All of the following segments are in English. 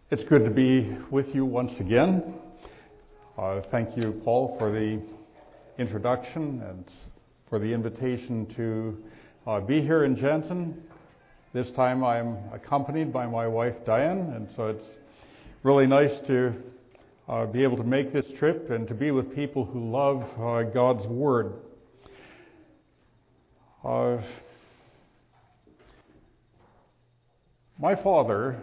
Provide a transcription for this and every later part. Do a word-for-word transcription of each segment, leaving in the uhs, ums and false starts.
It's good to be with you once again. Uh, thank you, Paul, for the introduction and for the invitation to uh, be here in Jansen. This time I'm accompanied by my wife, Diane, and so it's really nice to uh, be able to make this trip and to be with people who love uh, God's Word. Uh, my father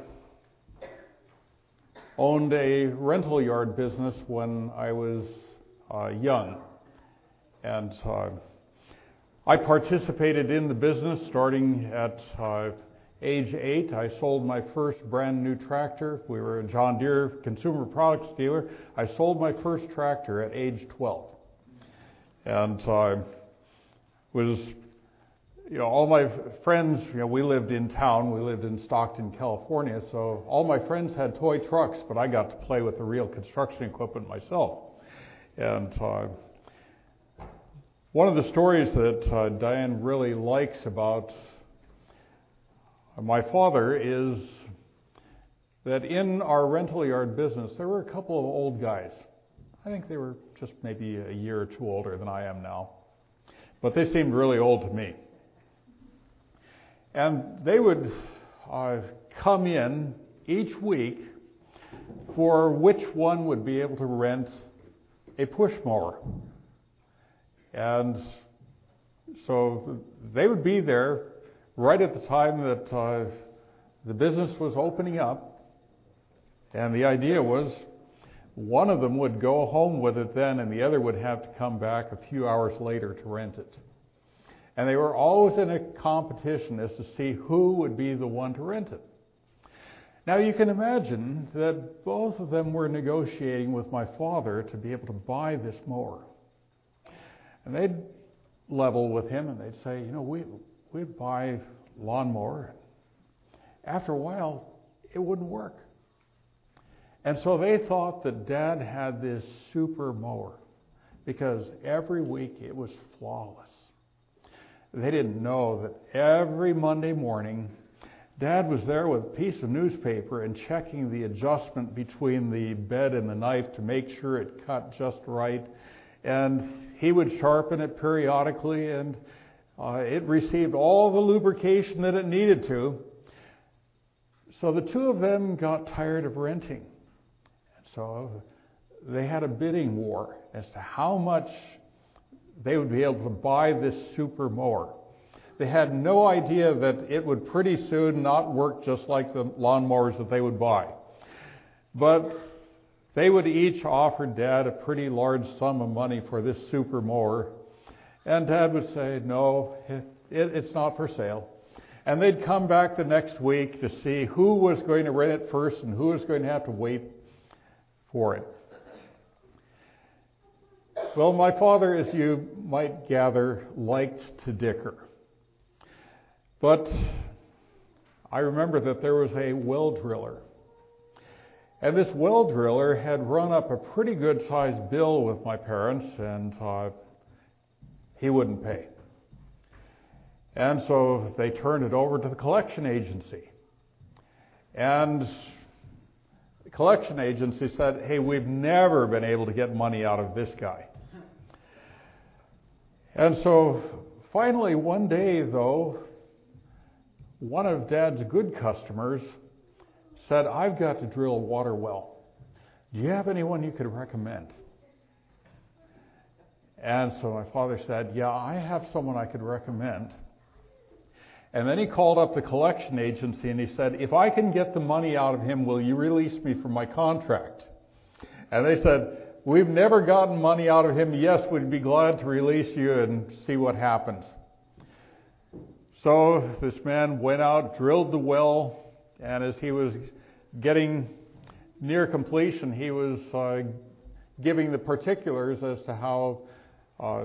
owned a rental yard business when I was uh, young, and uh, I participated in the business starting at uh, age eight. I sold my first brand new tractor. We were a John Deere consumer products dealer. I sold my first tractor at age twelve, and uh, was You know, all my friends, you know, we lived in town. We lived in Stockton, California, so all my friends had toy trucks, but I got to play with the real construction equipment myself. And uh, one of the stories that uh, Diane really likes about my father is that in our rental yard business, there were a couple of old guys. I think they were just maybe a year or two older than I am now, but they seemed really old to me. And they would uh, come in each week for which one would be able to rent a push mower. And so they would be there right at the time that uh, the business was opening up. And the idea was one of them would go home with it then, and the other would have to come back a few hours later to rent it. And they were always in a competition as to see who would be the one to rent it. Now you can imagine that both of them were negotiating with my father to be able to buy this mower. And they'd level with him and they'd say, you know, we, we'd buy lawnmower. After a while, it wouldn't work. And so they thought that Dad had this super mower because every week it was flawless. They didn't know that every Monday morning, Dad was there with a piece of newspaper and checking the adjustment between the bed and the knife to make sure it cut just right. And he would sharpen it periodically, and uh, it received all the lubrication that it needed to. So the two of them got tired of renting. So they had a bidding war as to how much they would be able to buy this super mower. They had no idea that it would pretty soon not work just like the lawnmowers that they would buy. But they would each offer Dad a pretty large sum of money for this super mower. And Dad would say, no, it, it, it's not for sale. And they'd come back the next week to see who was going to rent it first and who was going to have to wait for it. Well, my father, as you might gather, liked to dicker. But I remember that there was a well driller. And this well driller had run up a pretty good sized bill with my parents, and uh, he wouldn't pay. And so they turned it over to the collection agency. And the collection agency said, hey, we've never been able to get money out of this guy. And so finally one day, though, one of Dad's good customers said, I've got to drill a water well. Do you have anyone you could recommend? And so my father said, yeah, I have someone I could recommend. And then he called up the collection agency and he said, if I can get the money out of him, will you release me from my contract? And they said, we've never gotten money out of him. Yes, we'd be glad to release you and see what happens. So this man went out, drilled the well, and as he was getting near completion, he was uh, giving the particulars as to how uh,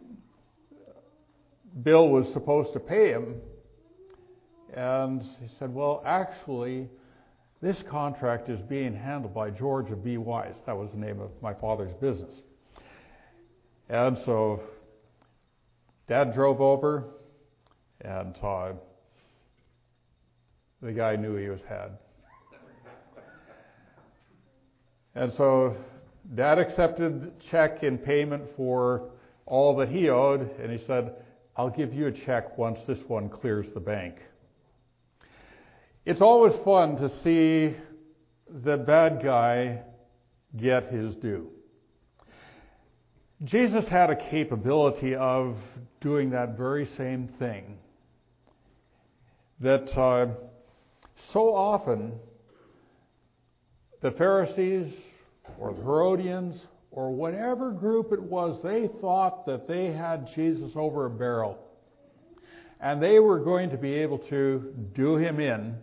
Bill was supposed to pay him. And he said, well, actually, this contract is being handled by Georgia B. Wise. That was the name of my father's business. And so Dad drove over, and uh, the guy knew he was had. And so Dad accepted check in payment for all that he owed, and he said, I'll give you a check once this one clears the bank. It's always fun to see the bad guy get his due. Jesus had a capability of doing that very same thing. That uh, so often the Pharisees or the Herodians or whatever group it was, they thought that they had Jesus over a barrel. And they were going to be able to do him in.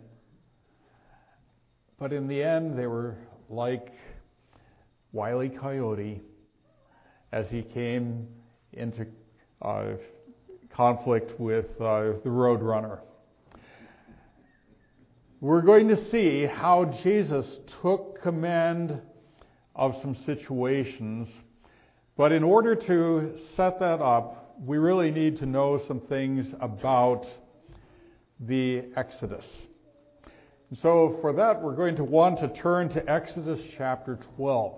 But in the end, they were like Wile E. Coyote as he came into uh, conflict with uh, the Roadrunner. We're going to see how Jesus took command of some situations. But in order to set that up, we really need to know some things about the Exodus. So for that, we're going to want to turn to Exodus chapter twelve.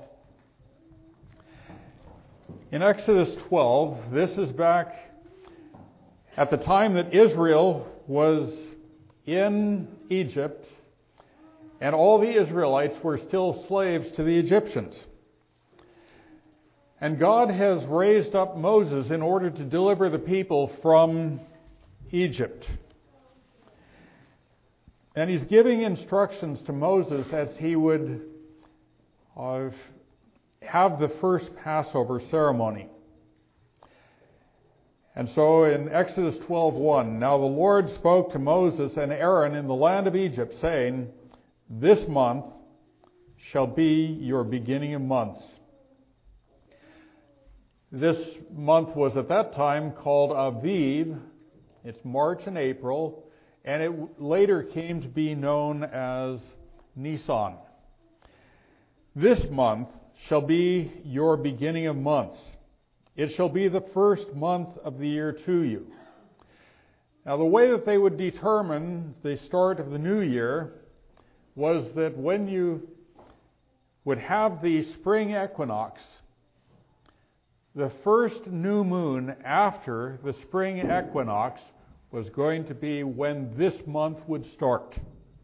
In Exodus twelve, this is back at the time that Israel was in Egypt, and all the Israelites were still slaves to the Egyptians. And God has raised up Moses in order to deliver the people from Egypt. And he's giving instructions to Moses as he would uh, have the first Passover ceremony. And so in Exodus twelve one, now the Lord spoke to Moses and Aaron in the land of Egypt, saying, this month shall be your beginning of months. This month was at that time called Aviv. It's March and April, and it later came to be known as Nisan. This month shall be your beginning of months. It shall be the first month of the year to you. Now, the way that they would determine the start of the new year was that when you would have the spring equinox, the first new moon after the spring equinox was going to be when this month would start.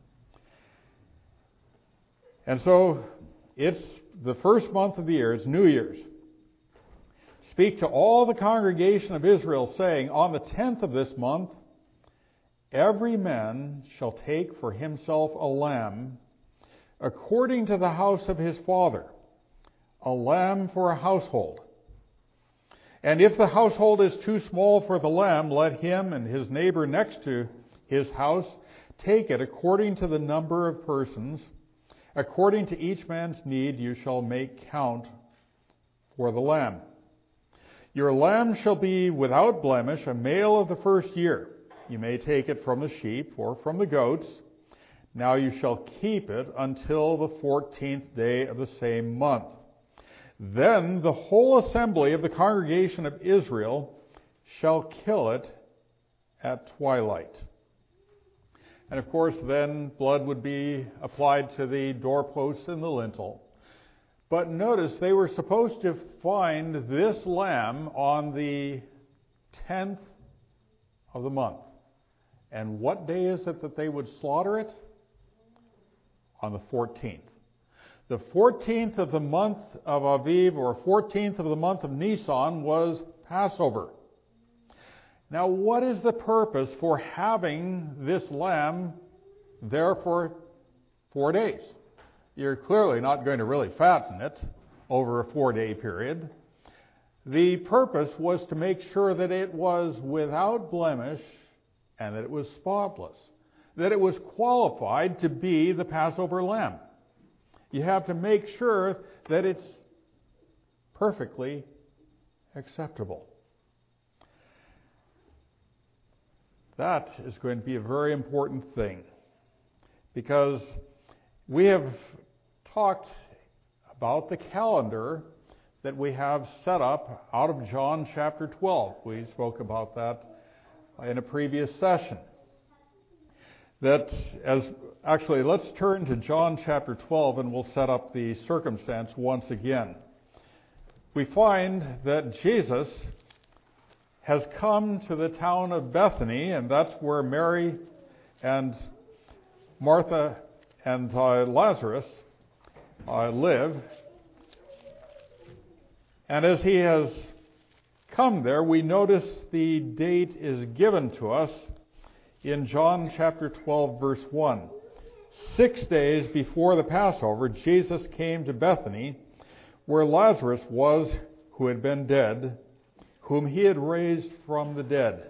And so it's the first month of the year, it's New Year's. Speak to all the congregation of Israel, saying, on the tenth of this month, every man shall take for himself a lamb, according to the house of his father, a lamb for a household. And if the household is too small for the lamb, let him and his neighbor next to his house take it according to the number of persons. According to each man's need you shall make count for the lamb. Your lamb shall be without blemish, a male of the first year. You may take it from the sheep or from the goats. Now you shall keep it until the fourteenth day of the same month. Then the whole assembly of the congregation of Israel shall kill it at twilight. And of course, then blood would be applied to the doorposts and the lintel. But notice, they were supposed to find this lamb on the tenth of the month. And what day is it that they would slaughter it? On the fourteenth. The fourteenth of the month of Aviv, or fourteenth of the month of Nisan, was Passover. Now, what is the purpose for having this lamb there for four days? You're clearly not going to really fatten it over a four-day period. The purpose was to make sure that it was without blemish and that it was spotless, that it was qualified to be the Passover lamb. You have to make sure that it's perfectly acceptable. That is going to be a very important thing, because we have talked about the calendar that we have set up out of John chapter twelve. We spoke about that in a previous session. that as actually, let's turn to John chapter twelve and we'll set up the circumstance once again. We find that Jesus has come to the town of Bethany, and that's where Mary and Martha and uh, Lazarus uh, live. And as he has come there, we notice the date is given to us in John chapter twelve, verse one. Six days before the Passover, Jesus came to Bethany, where Lazarus was, who had been dead, whom he had raised from the dead.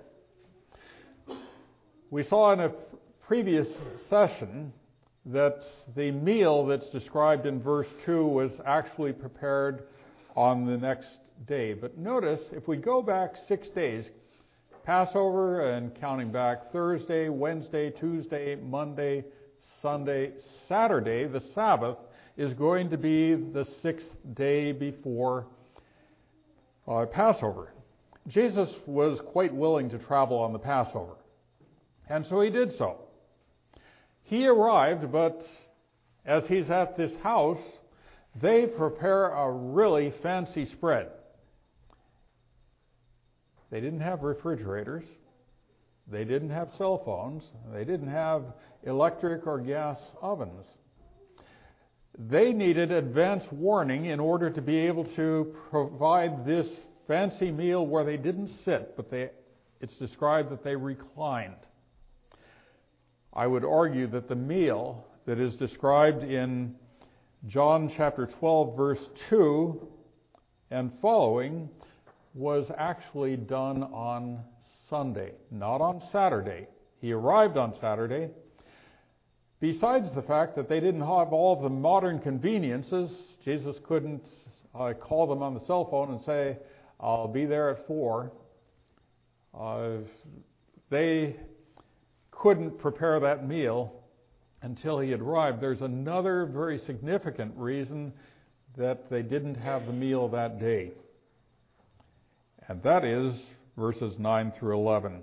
We saw in a previous session that the meal that's described in verse two was actually prepared on the next day. But notice, if we go back six days, Passover and counting back Thursday, Wednesday, Tuesday, Monday, Sunday, Saturday, the Sabbath, is going to be the sixth day before uh, Passover. Jesus was quite willing to travel on the Passover, and so he did so. He arrived, but as he's at this house, they prepare a really fancy spread. They didn't have refrigerators. They didn't have cell phones. They didn't have electric or gas ovens. They needed advance warning in order to be able to provide this fancy meal where they didn't sit, but they, it's described that they reclined. I would argue that the meal that is described in John chapter twelve, verse two and following was actually done on Sunday, not on Saturday. He arrived on Saturday. Besides the fact that they didn't have all of the modern conveniences, Jesus couldn't uh, call them on the cell phone and say, I'll be there at four. Uh, they couldn't prepare that meal until he had arrived. There's another very significant reason that they didn't have the meal that day. And that is verses nine through eleven.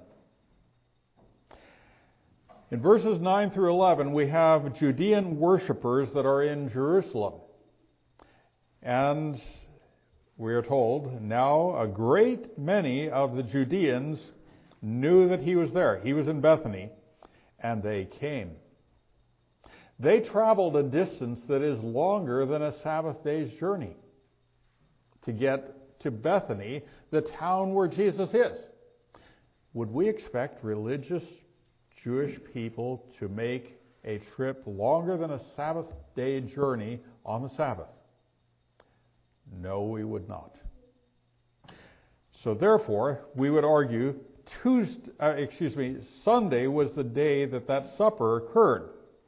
In verses nine through eleven, we have Judean worshippers that are in Jerusalem. And we are told, now a great many of the Judeans knew that he was there. He was in Bethany, and they came. They traveled a distance that is longer than a Sabbath day's journey to get to Bethany, the town where Jesus is. Would we expect religious Jewish people to make a trip longer than a Sabbath day journey on the Sabbath? No, we would not. So therefore, we would argue Tuesday, uh, excuse me, Sunday was the day that that supper occurred.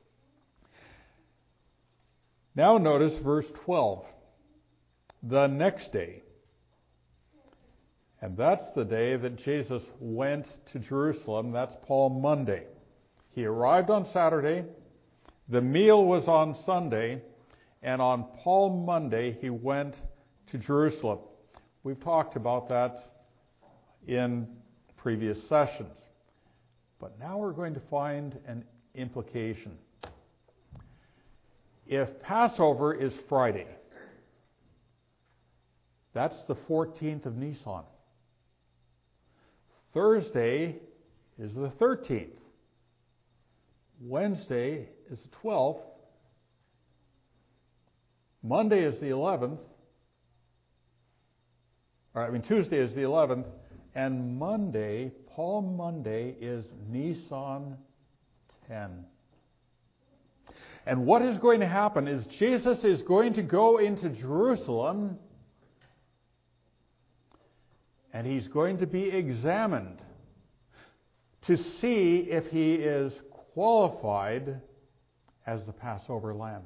Now notice verse twelve. The next day. And that's the day that Jesus went to Jerusalem. That's Palm Monday. He arrived on Saturday. The meal was on Sunday. And on Palm Monday, he went to Jerusalem. We've talked about that in previous sessions. But now we're going to find an implication. If Passover is Friday, that's the fourteenth of Nisan. Thursday is the thirteenth. Wednesday is the twelfth. Monday is the eleventh. Or, I mean, Tuesday is the eleventh. And Monday, Palm Monday, is Nisan tenth. And what is going to happen is Jesus is going to go into Jerusalem and he's going to be examined to see if he is qualified as the Passover lamb.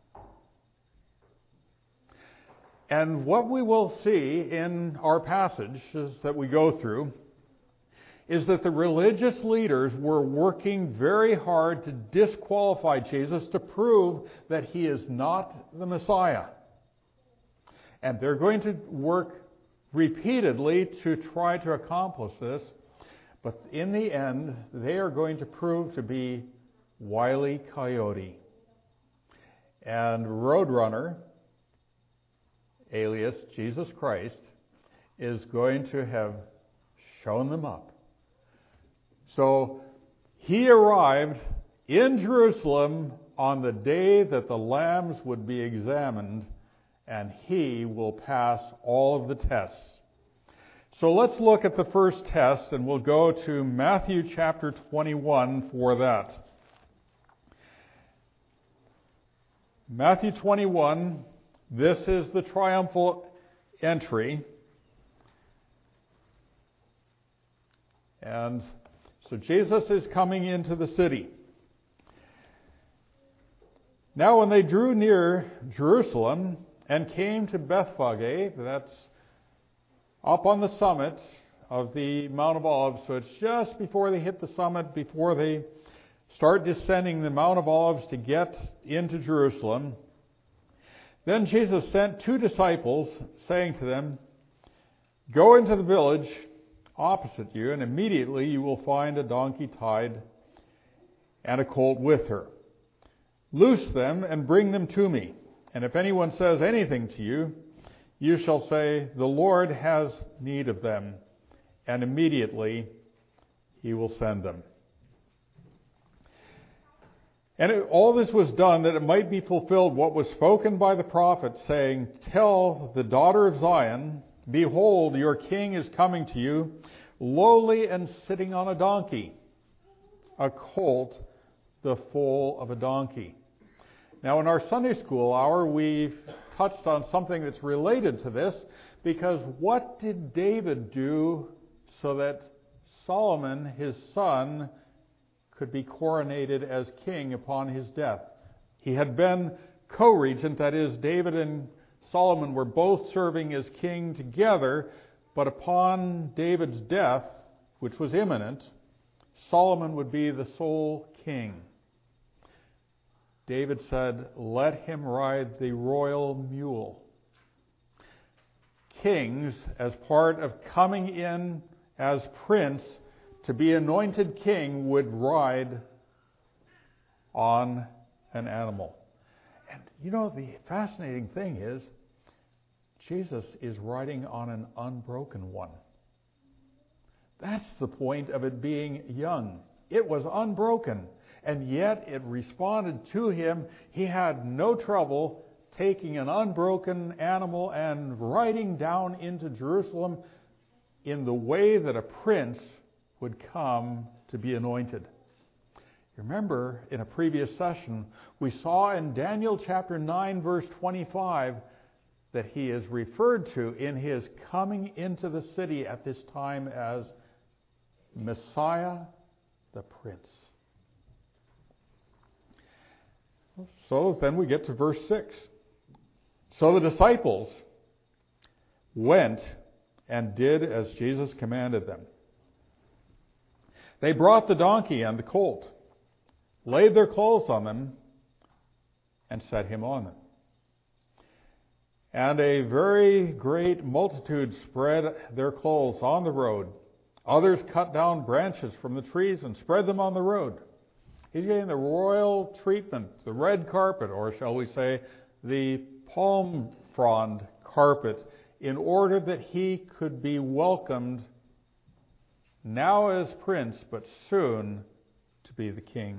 And what we will see in our passages that we go through is that the religious leaders were working very hard to disqualify Jesus, to prove that he is not the Messiah. And they're going to work repeatedly to try to accomplish this, but in the end, they are going to prove to be Wile E. Coyote. And Roadrunner, alias Jesus Christ, is going to have shown them up. So he arrived in Jerusalem on the day that the lambs would be examined, and he will pass all of the tests. So let's look at the first test, and we'll go to Matthew chapter twenty-one for that. Matthew twenty-one, this is the triumphal entry. And so Jesus is coming into the city. Now when they drew near Jerusalem and came to Bethphage, that's up on the summit of the Mount of Olives, so it's just before they hit the summit, before they start descending the Mount of Olives to get into Jerusalem. Then Jesus sent two disciples, saying to them, "Go into the village opposite you, and immediately you will find a donkey tied and a colt with her. Loose them and bring them to me. And if anyone says anything to you, you shall say, 'The Lord has need of them,' and immediately he will send them." And it, all this was done that it might be fulfilled what was spoken by the prophet, saying, "Tell the daughter of Zion, behold, your king is coming to you, lowly and sitting on a donkey, a colt, the foal of a donkey." Now in our Sunday school hour, we've touched on something that's related to this, because what did David do so that Solomon, his son, could be coronated as king upon his death? He had been co-regent, that is, David and Solomon were both serving as king together, but upon David's death, which was imminent, Solomon would be the sole king. David said, "Let him ride the royal mule." Kings, as part of coming in as prince to be anointed king, would ride on an animal. And you know, the fascinating thing is, Jesus is riding on an unbroken one. That's the point of it being young. It was unbroken, and yet it responded to him. He had no trouble taking an unbroken animal and riding down into Jerusalem in the way that a prince would come to be anointed. Remember, in a previous session, we saw in Daniel chapter nine, verse twenty-five, that he is referred to in his coming into the city at this time as Messiah the Prince. So then we get to verse six. So the disciples went and did as Jesus commanded them. They brought the donkey and the colt, laid their clothes on them, and set him on them. And a very great multitude spread their clothes on the road. Others cut down branches from the trees and spread them on the road. He's getting the royal treatment, the red carpet, or shall we say, the palm frond carpet, in order that he could be welcomed now as prince, but soon to be the king.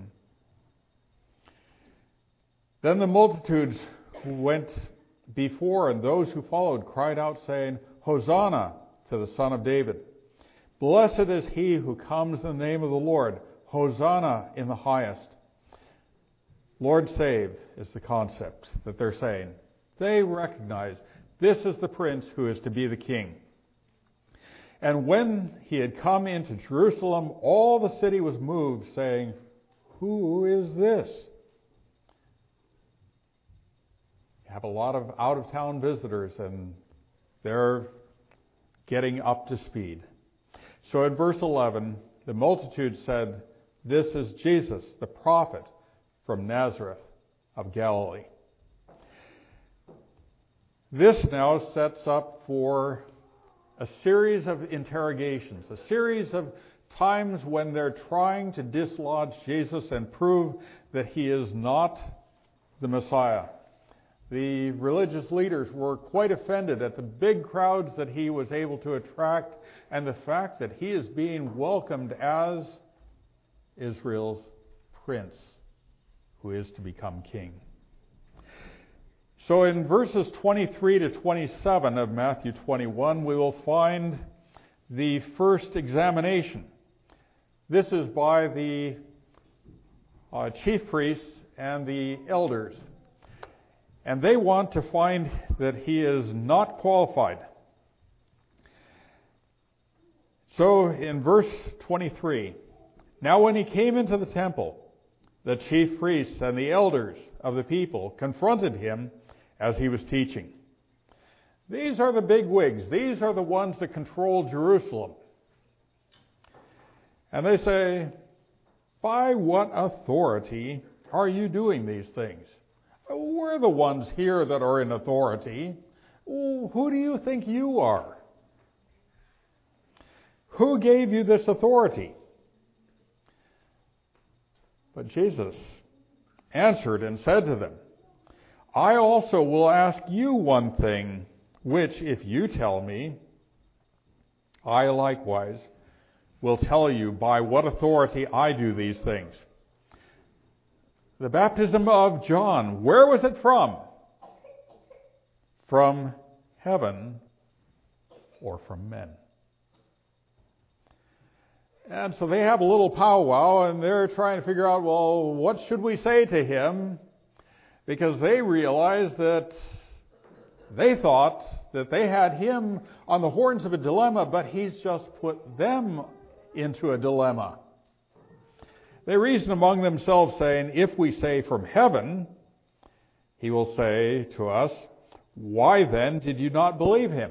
Then the multitudes who went before and those who followed cried out, saying, "Hosanna to the Son of David. Blessed is he who comes in the name of the Lord. Hosanna in the highest." Lord save is the concept that they're saying. They recognize this is the prince who is to be the king. And when he had come into Jerusalem, all the city was moved, saying, "Who is this?" You have a lot of out-of-town visitors, and they're getting up to speed. So in verse eleven, the multitude said, "This is Jesus, the prophet from Nazareth of Galilee." This now sets up for a series of interrogations, a series of times when they're trying to dislodge Jesus and prove that he is not the Messiah. The religious leaders were quite offended at the big crowds that he was able to attract and the fact that he is being welcomed as Israel's prince who is to become king. So in verses twenty-three to twenty-seven of Matthew twenty-one, we will find the first examination. This is by the uh, chief priests and the elders. And they want to find that he is not qualified. So in verse twenty-three, now when he came into the temple, the chief priests and the elders of the people confronted him as he was teaching. These are the big wigs. These are the ones that control Jerusalem. And they say, by what authority are you doing these things? We're the ones here that are in authority. Who do you think you are? Who gave you this authority? But Jesus answered and said to them, I also will ask you one thing, which if you tell me, I likewise will tell you by what authority I do these things. The baptism of John, where was it from? From heaven or from men? And so they have a little powwow and they're trying to figure out, well, what should we say to him? Because they realize that they thought that they had him on the horns of a dilemma, but he's just put them into a dilemma. They reason among themselves, saying, if we say from heaven, he will say to us, why then did you not believe him?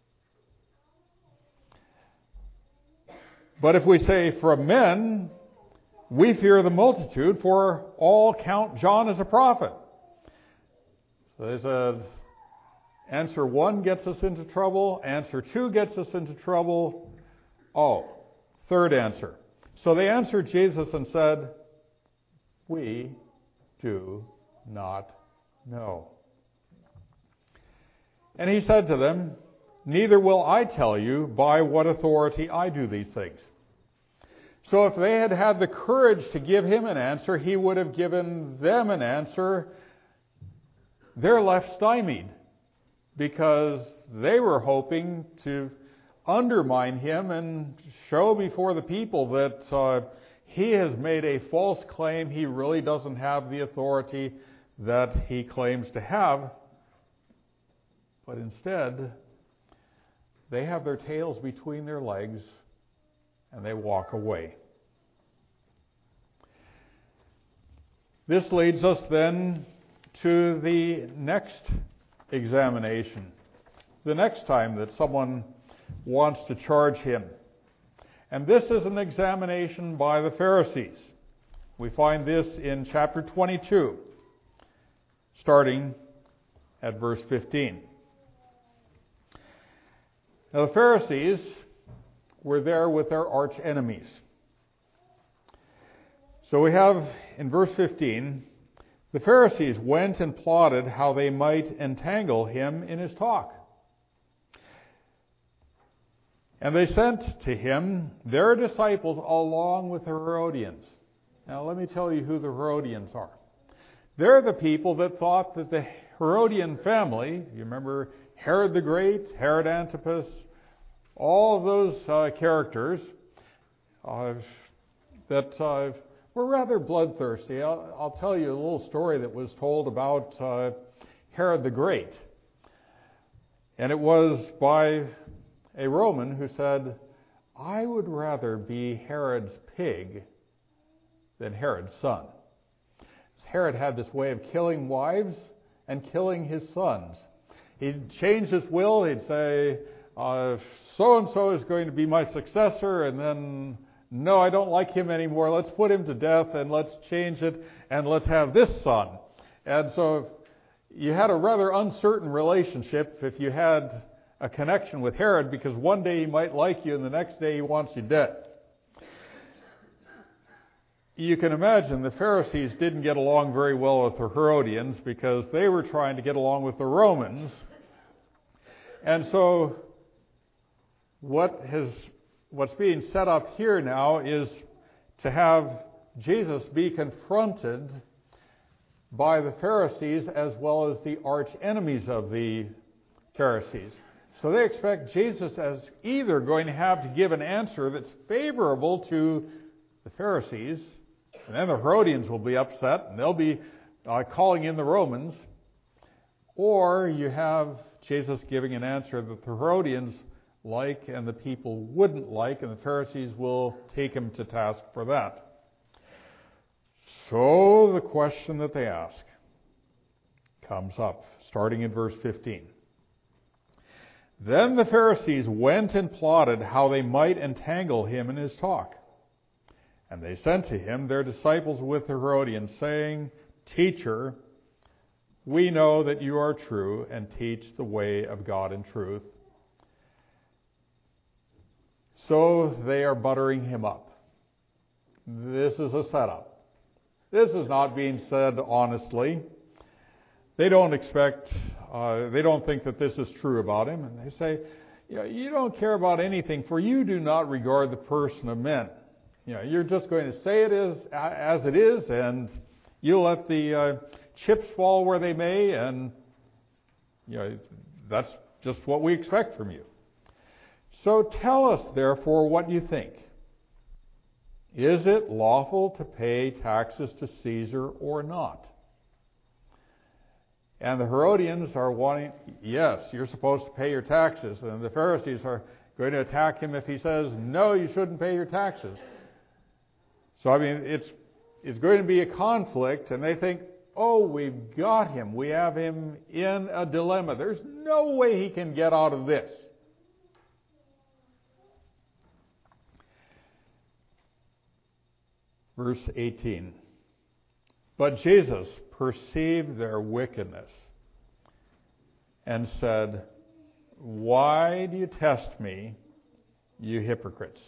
But if we say from men, we fear the multitude, for all count John as a prophet. So they said, answer one gets us into trouble, answer two gets us into trouble. Oh, third answer. So they answered Jesus and said, we do not know. And he said to them, neither will I tell you by what authority I do these things. So if they had had the courage to give him an answer, he would have given them an answer. They're left stymied because they were hoping to undermine him and show before the people that uh, he has made a false claim. He really doesn't have the authority that he claims to have. But instead, they have their tails between their legs and they walk away. This leads us then to the next examination. The next time that someone wants to charge him. And this is an examination by the Pharisees. We find this in chapter twenty-two, starting at verse fifteen. Now the Pharisees were there with their arch enemies. So we have in verse fifteen, the Pharisees went and plotted how they might entangle him in his talk. And they sent to him their disciples along with the Herodians. Now let me tell you who the Herodians are. They're the people that thought that the Herodian family, you remember Herod the Great, Herod Antipas, all of those uh, characters uh, that uh, were rather bloodthirsty. I'll, I'll tell you a little story that was told about uh, Herod the Great. And it was by a Roman who said, I would rather be Herod's pig than Herod's son. Herod had this way of killing wives and killing his sons. He'd change his will. He'd say, uh, so-and-so is going to be my successor, and then, no, I don't like him anymore. Let's put him to death, and let's change it, and let's have this son. And so you had a rather uncertain relationship if you had a connection with Herod, because one day he might like you and the next day he wants you dead. You can imagine the Pharisees didn't get along very well with the Herodians because they were trying to get along with the Romans. And so what has, what's being set up here now is to have Jesus be confronted by the Pharisees as well as the arch enemies of the Pharisees. So they expect Jesus as either going to have to give an answer that's favorable to the Pharisees, and then the Herodians will be upset, and they'll be uh, calling in the Romans. Or you have Jesus giving an answer that the Herodians like and the people wouldn't like, and the Pharisees will take him to task for that. So the question that they ask comes up, starting in verse fifteen. Then the Pharisees went and plotted how they might entangle him in his talk. And they sent to him their disciples with the Herodians, saying, Teacher, we know that you are true and teach the way of God in truth. So they are buttering him up. This is a setup. This is not being said honestly. They don't expect, uh, they don't think that this is true about him. And they say, you know, you don't care about anything, for you do not regard the person of men. You know, you're just going to say it is as it is, and you let the uh, chips fall where they may, and you know that's just what we expect from you. So tell us, therefore, what you think. Is it lawful to pay taxes to Caesar or not? And the Herodians are wanting, yes, you're supposed to pay your taxes, and the Pharisees are going to attack him if he says, no, you shouldn't pay your taxes. So, I mean, it's it's going to be a conflict, and they think, oh, we've got him. We have him in a dilemma. There's no way he can get out of this. Verse eighteen. But Jesus perceived their wickedness and said, why do you test me, you hypocrites?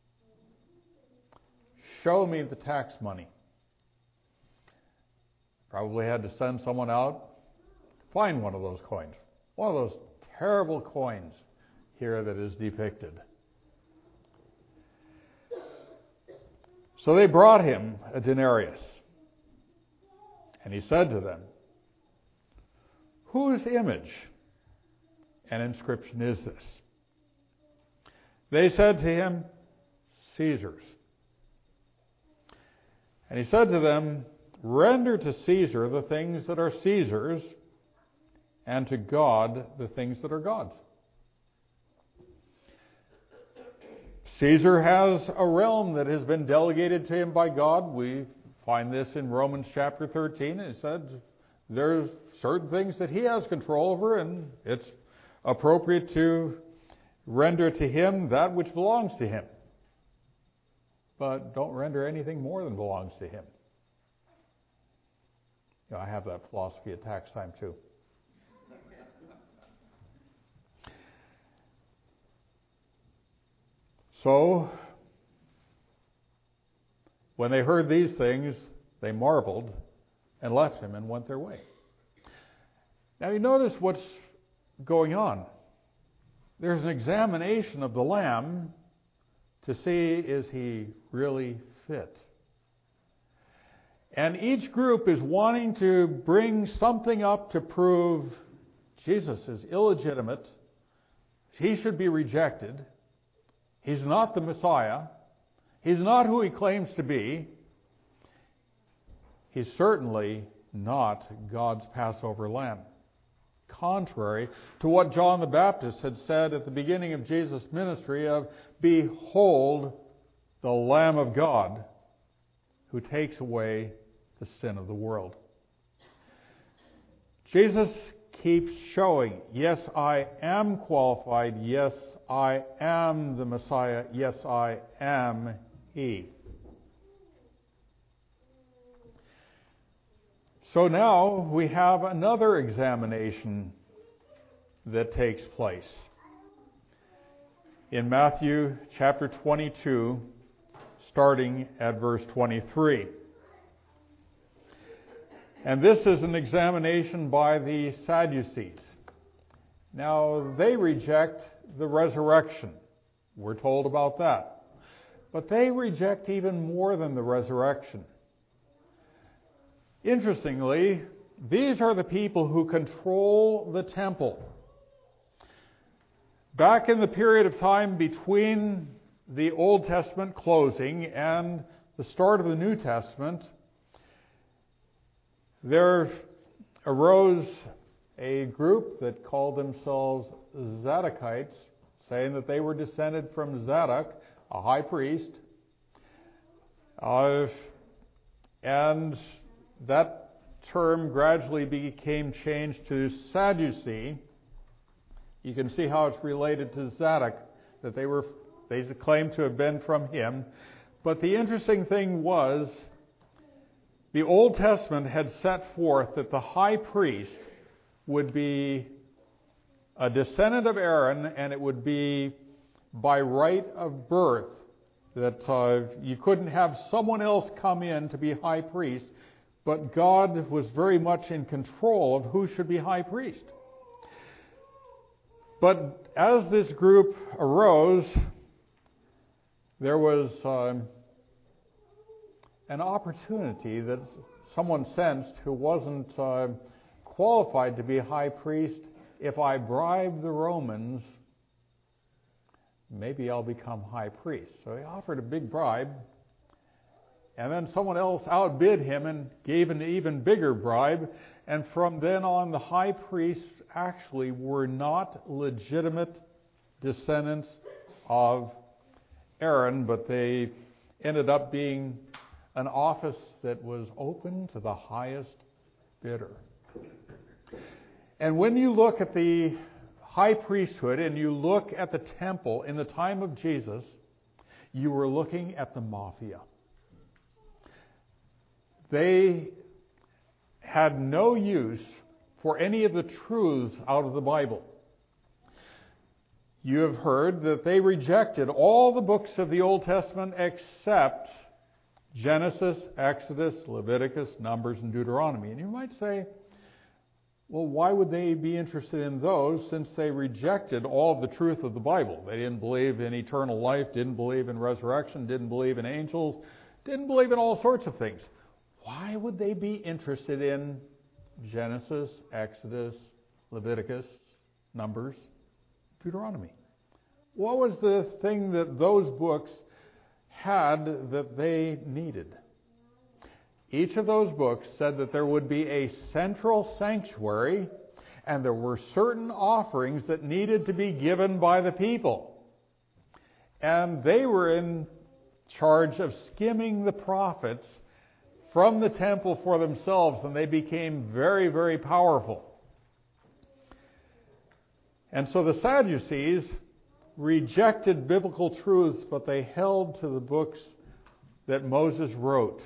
Show me the tax money. Probably had to send someone out, find one of those coins. One of those terrible coins here that is depicted. So they brought him a denarius. And he said to them, whose image and inscription is this? They said to him, Caesar's. And he said to them, render to Caesar the things that are Caesar's, and to God the things that are God's. Caesar has a realm that has been delegated to him by God. We find this in Romans chapter thirteen. It said there's certain things that he has control over, and it's appropriate to render to him that which belongs to him. But don't render anything more than belongs to him. You know, I have that philosophy at tax time too. So, when they heard these things, they marveled and left him and went their way. Now you notice what's going on. There's an examination of the Lamb to see, is he really fit? And each group is wanting to bring something up to prove Jesus is illegitimate. He should be rejected. He's not the Messiah. He's not who he claims to be. He's certainly not God's Passover lamb. Contrary to what John the Baptist had said at the beginning of Jesus' ministry of, behold the Lamb of God who takes away the sin of the world. Jesus keeps showing, yes, I am qualified. Yes, I am the Messiah. Yes, I am He. So now we have another examination that takes place. in Matthew chapter twenty-two, starting at verse twenty-three. And this is an examination by the Sadducees. Now, they reject the resurrection. We're told about that. But they reject even more than the resurrection. Interestingly, these are the people who control the temple. Back in the period of time between the Old Testament closing and the start of the New Testament, there arose a group that called themselves Zadokites, saying that they were descended from Zadok, a high priest. Uh, and that term gradually became changed to Sadducee. You can see how it's related to Zadok, that they were they claimed to have been from him. But the interesting thing was, the Old Testament had set forth that the high priest would be a descendant of Aaron, and it would be by right of birth, that uh, you couldn't have someone else come in to be high priest, but God was very much in control of who should be high priest. But as this group arose, there was um, an opportunity that someone sensed who wasn't uh, qualified to be high priest. If I bribe the Romans, maybe I'll become high priest. So he offered a big bribe, and then someone else outbid him and gave an even bigger bribe, and from then on the high priests actually were not legitimate descendants of Aaron, but they ended up being an office that was open to the highest bidder. And when you look at the high priesthood and you look at the temple in the time of Jesus, you were looking at the mafia. They had no use for any of the truths out of the Bible. You have heard that they rejected all the books of the Old Testament except Genesis, Exodus, Leviticus, Numbers, and Deuteronomy. And you might say, well, why would they be interested in those since they rejected all of the truth of the Bible? They didn't believe in eternal life, didn't believe in resurrection, didn't believe in angels, didn't believe in all sorts of things. Why would they be interested in Genesis, Exodus, Leviticus, Numbers, Deuteronomy? What was the thing that those books had that they needed? Each of those books said that there would be a central sanctuary, and there were certain offerings that needed to be given by the people. And they were in charge of skimming the profits from the temple for themselves, and they became very, very powerful. And so the Sadducees rejected biblical truths, but they held to the books that Moses wrote.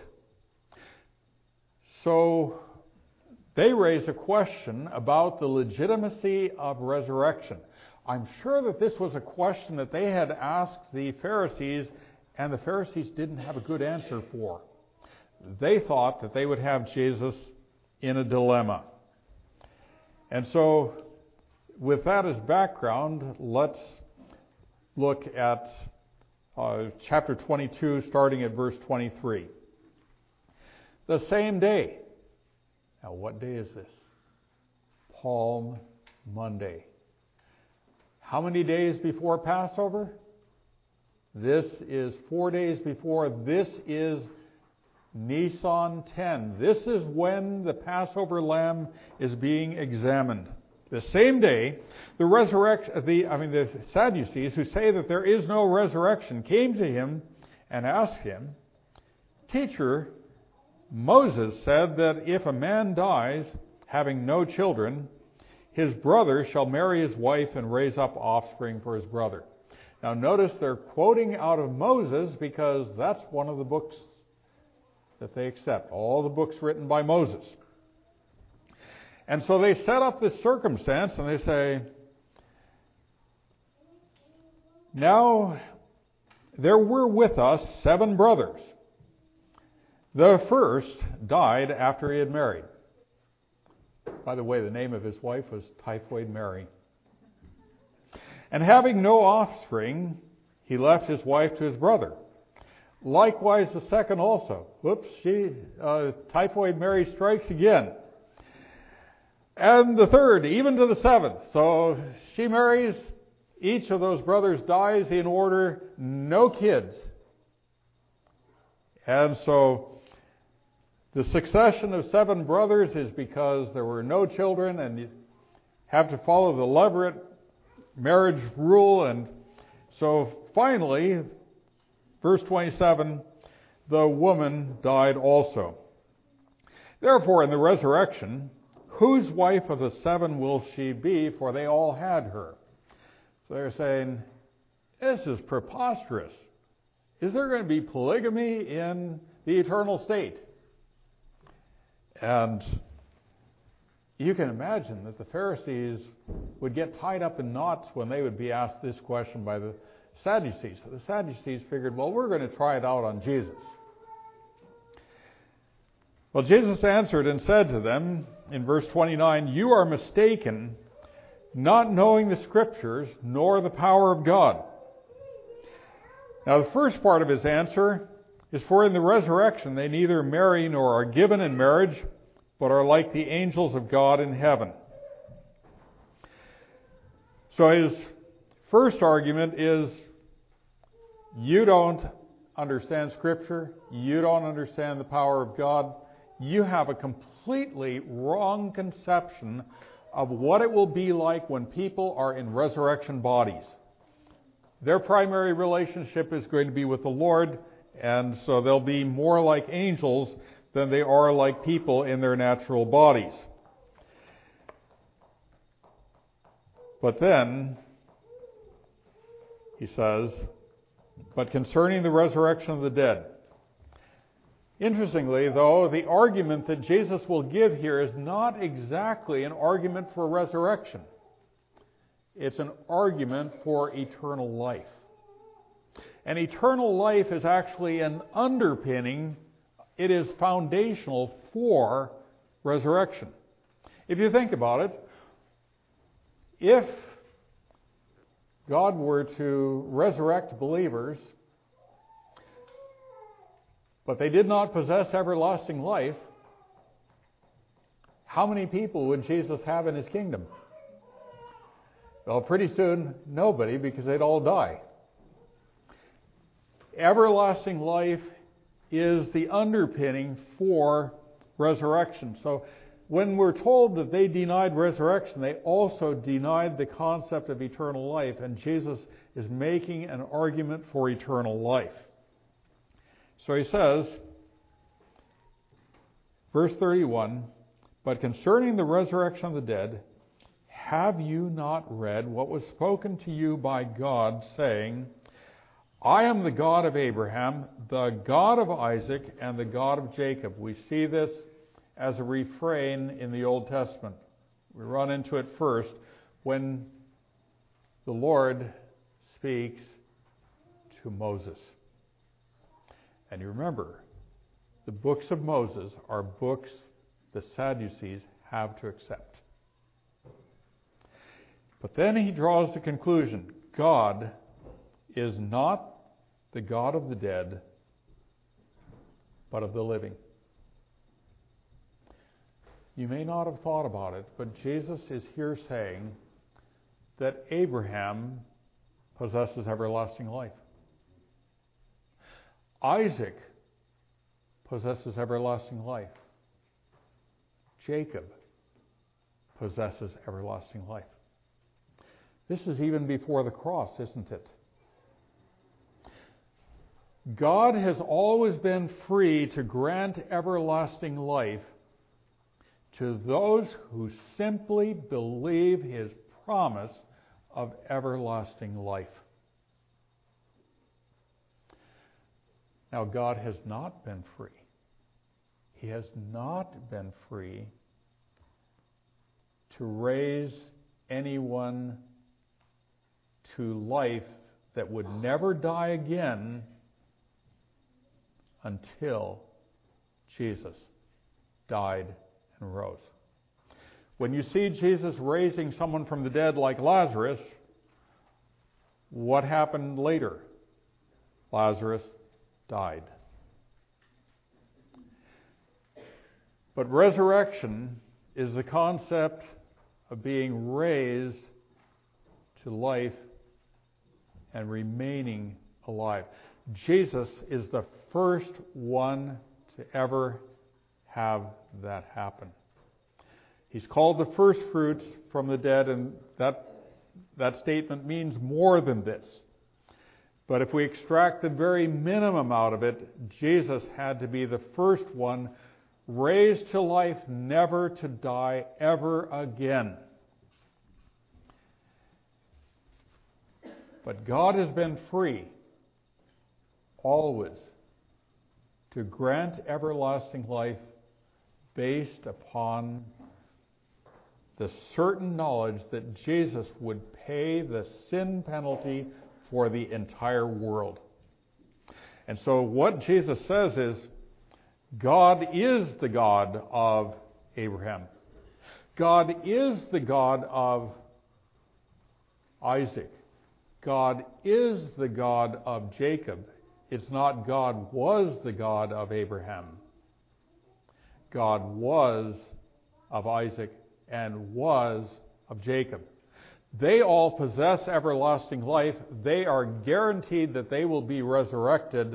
So they raised a question about the legitimacy of resurrection. I'm sure that this was a question that they had asked the Pharisees, and the Pharisees didn't have a good answer for. They thought that they would have Jesus in a dilemma. And so, with that as background, let's look at uh, chapter twenty-two, starting at verse twenty-three. The same day. Now, what day is this? Palm Monday. How many days before Passover? This is four days before. This is Nisan ten. This is when the Passover lamb is being examined. The same day, the resurrection, the I mean the Sadducees, who say that there is no resurrection, came to him and asked him, "Teacher, Moses said that if a man dies having no children, his brother shall marry his wife and raise up offspring for his brother." Now notice they're quoting out of Moses because that's one of the books that they accept, all the books written by Moses. And so they set up this circumstance and they say, Now, there were with us seven brothers. The first died after he had married. By the way, the name of his wife was Typhoid Mary. And having no offspring, he left his wife to his brother. Likewise, the second also. Whoops, she, uh, Typhoid Mary strikes again. And the third, even to the seventh. So she marries. Each of those brothers dies in order, no kids. And so the succession of seven brothers is because there were no children and you have to follow the Levirate marriage rule. And so finally, verse twenty-seven, the woman died also. Therefore, in the resurrection, whose wife of the seven will she be? For they all had her. So they're saying, this is preposterous. Is there going to be polygamy in the eternal state? And you can imagine that the Pharisees would get tied up in knots when they would be asked this question by the Sadducees. So the Sadducees figured, well, we're going to try it out on Jesus. Well, Jesus answered and said to them in verse twenty-nine, you are mistaken, not knowing the Scriptures nor the power of God. Now, the first part of his answer is, for in the resurrection they neither marry nor are given in marriage, but are like the angels of God in heaven. So his first argument is, you don't understand Scripture, you don't understand the power of God, you have a completely wrong conception of what it will be like when people are in resurrection bodies. Their primary relationship is going to be with the Lord, and so they'll be more like angels than they are like people in their natural bodies. But then, he says, but concerning the resurrection of the dead. Interestingly, though, the argument that Jesus will give here is not exactly an argument for resurrection. It's an argument for eternal life. And eternal life is actually an underpinning. It is foundational for resurrection. If you think about it, if God were to resurrect believers, but they did not possess everlasting life, how many people would Jesus have in his kingdom? Well, pretty soon, nobody, because they'd all die. Everlasting life is the underpinning for resurrection. So when we're told that they denied resurrection, they also denied the concept of eternal life, and Jesus is making an argument for eternal life. So he says, verse thirty-one, but concerning the resurrection of the dead, have you not read what was spoken to you by God, saying, I am the God of Abraham, the God of Isaac, and the God of Jacob. We see this as a refrain in the Old Testament. We run into it first when the Lord speaks to Moses. And you remember, the books of Moses are books the Sadducees have to accept. But then he draws the conclusion, God is not the God of the dead, but of the living. You may not have thought about it, but Jesus is here saying that Abraham possesses everlasting life. Isaac possesses everlasting life. Jacob possesses everlasting life. This is even before the cross, isn't it? God has always been free to grant everlasting life to those who simply believe his promise of everlasting life. Now, God has not been free. He has not been free to raise anyone to life that would never die again until Jesus died and rose. When you see Jesus raising someone from the dead like Lazarus, what happened later? Lazarus died. But resurrection is the concept of being raised to life and remaining alive. Jesus is the first one to ever have that happen. He's called the first fruits from the dead, and that that statement means more than this. But if we extract the very minimum out of it, Jesus had to be the first one raised to life, never to die ever again. But God has been free always to grant everlasting life based upon the certain knowledge that Jesus would pay the sin penalty for the entire world. And so what Jesus says is, God is the God of Abraham. God is the God of Isaac. God is the God of Jacob. It's not God was the God of Abraham. God was of Isaac and was of Jacob. They all possess everlasting life. They are guaranteed that they will be resurrected.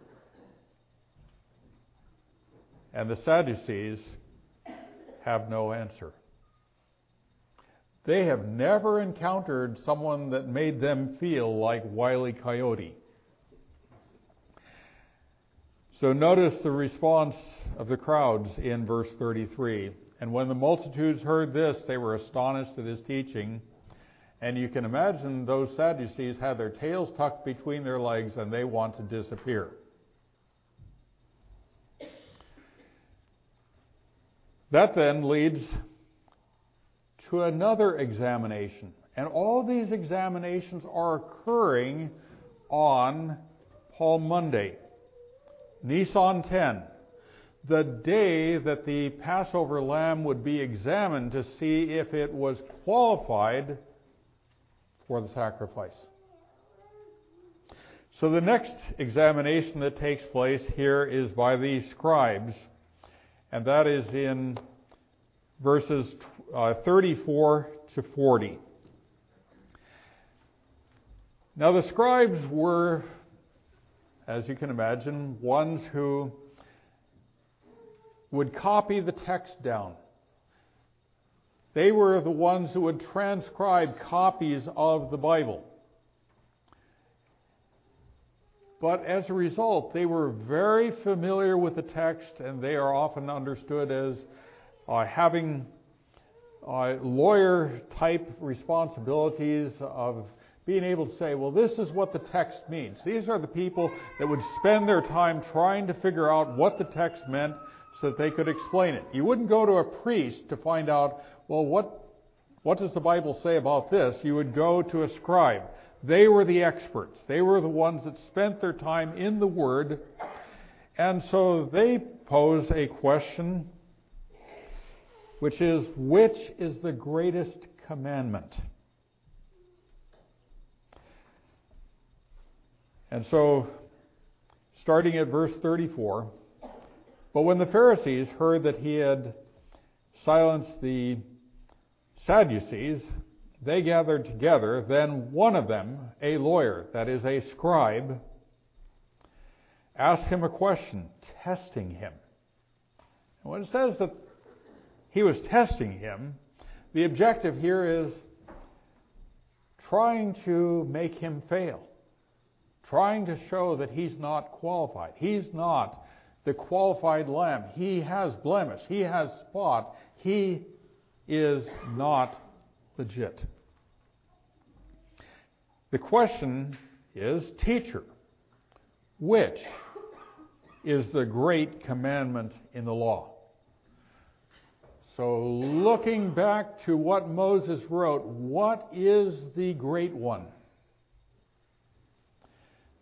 And the Sadducees have no answer. They have never encountered someone that made them feel like Wile E. Coyote. So notice the response of the crowds in verse thirty-three. And when the multitudes heard this, they were astonished at his teaching. And you can imagine those Sadducees had their tails tucked between their legs and they want to disappear. That then leads to another examination. And all these examinations are occurring on Palm Monday, Nisan ten, the day that the Passover lamb would be examined to see if it was qualified for the sacrifice. So the next examination that takes place here is by these scribes, and that is in verses uh, thirty-four to forty. Now the scribes were, as you can imagine, ones who would copy the text down. They were the ones who would transcribe copies of the Bible. But as a result, they were very familiar with the text, and they are often understood as uh, having uh, lawyer-type responsibilities of being able to say, well, this is what the text means. These are the people that would spend their time trying to figure out what the text meant so that they could explain it. You wouldn't go to a priest to find out, well, what what does the Bible say about this? You would go to a scribe. They were the experts. They were the ones that spent their time in the Word. And so they pose a question, which is, which is the greatest commandment? And so, starting at verse thirty-four, but when the Pharisees heard that he had silenced the Sadducees, they gathered together. Then one of them, a lawyer, that is a scribe, asked him a question, testing him. And when it says that he was testing him, the objective here is trying to make him fail, trying to show that he's not qualified. He's not the qualified lamb. He has blemish. He has spot. He is not legit. The question is, teacher, which is the great commandment in the law? So looking back to what Moses wrote, what is the great one?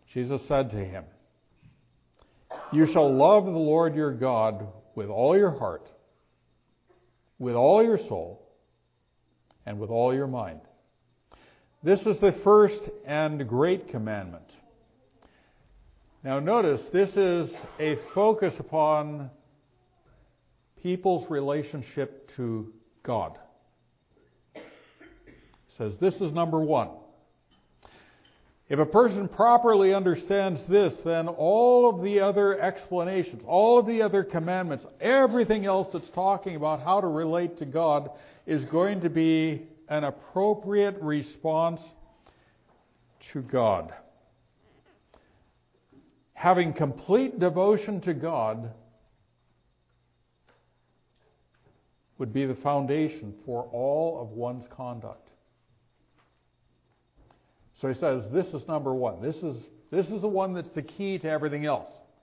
Jesus said to him, "You shall love the Lord your God with all your heart, with all your soul, and with all your mind. This is the first and great commandment." Now notice, this is a focus upon people's relationship to God. It says this is number one. If a person properly understands this, then all of the other explanations, all of the other commandments, everything else that's talking about how to relate to God is going to be an appropriate response to God. Having complete devotion to God would be the foundation for all of one's conduct. So he says, this is number one. This is, this is the one that's the key to everything else.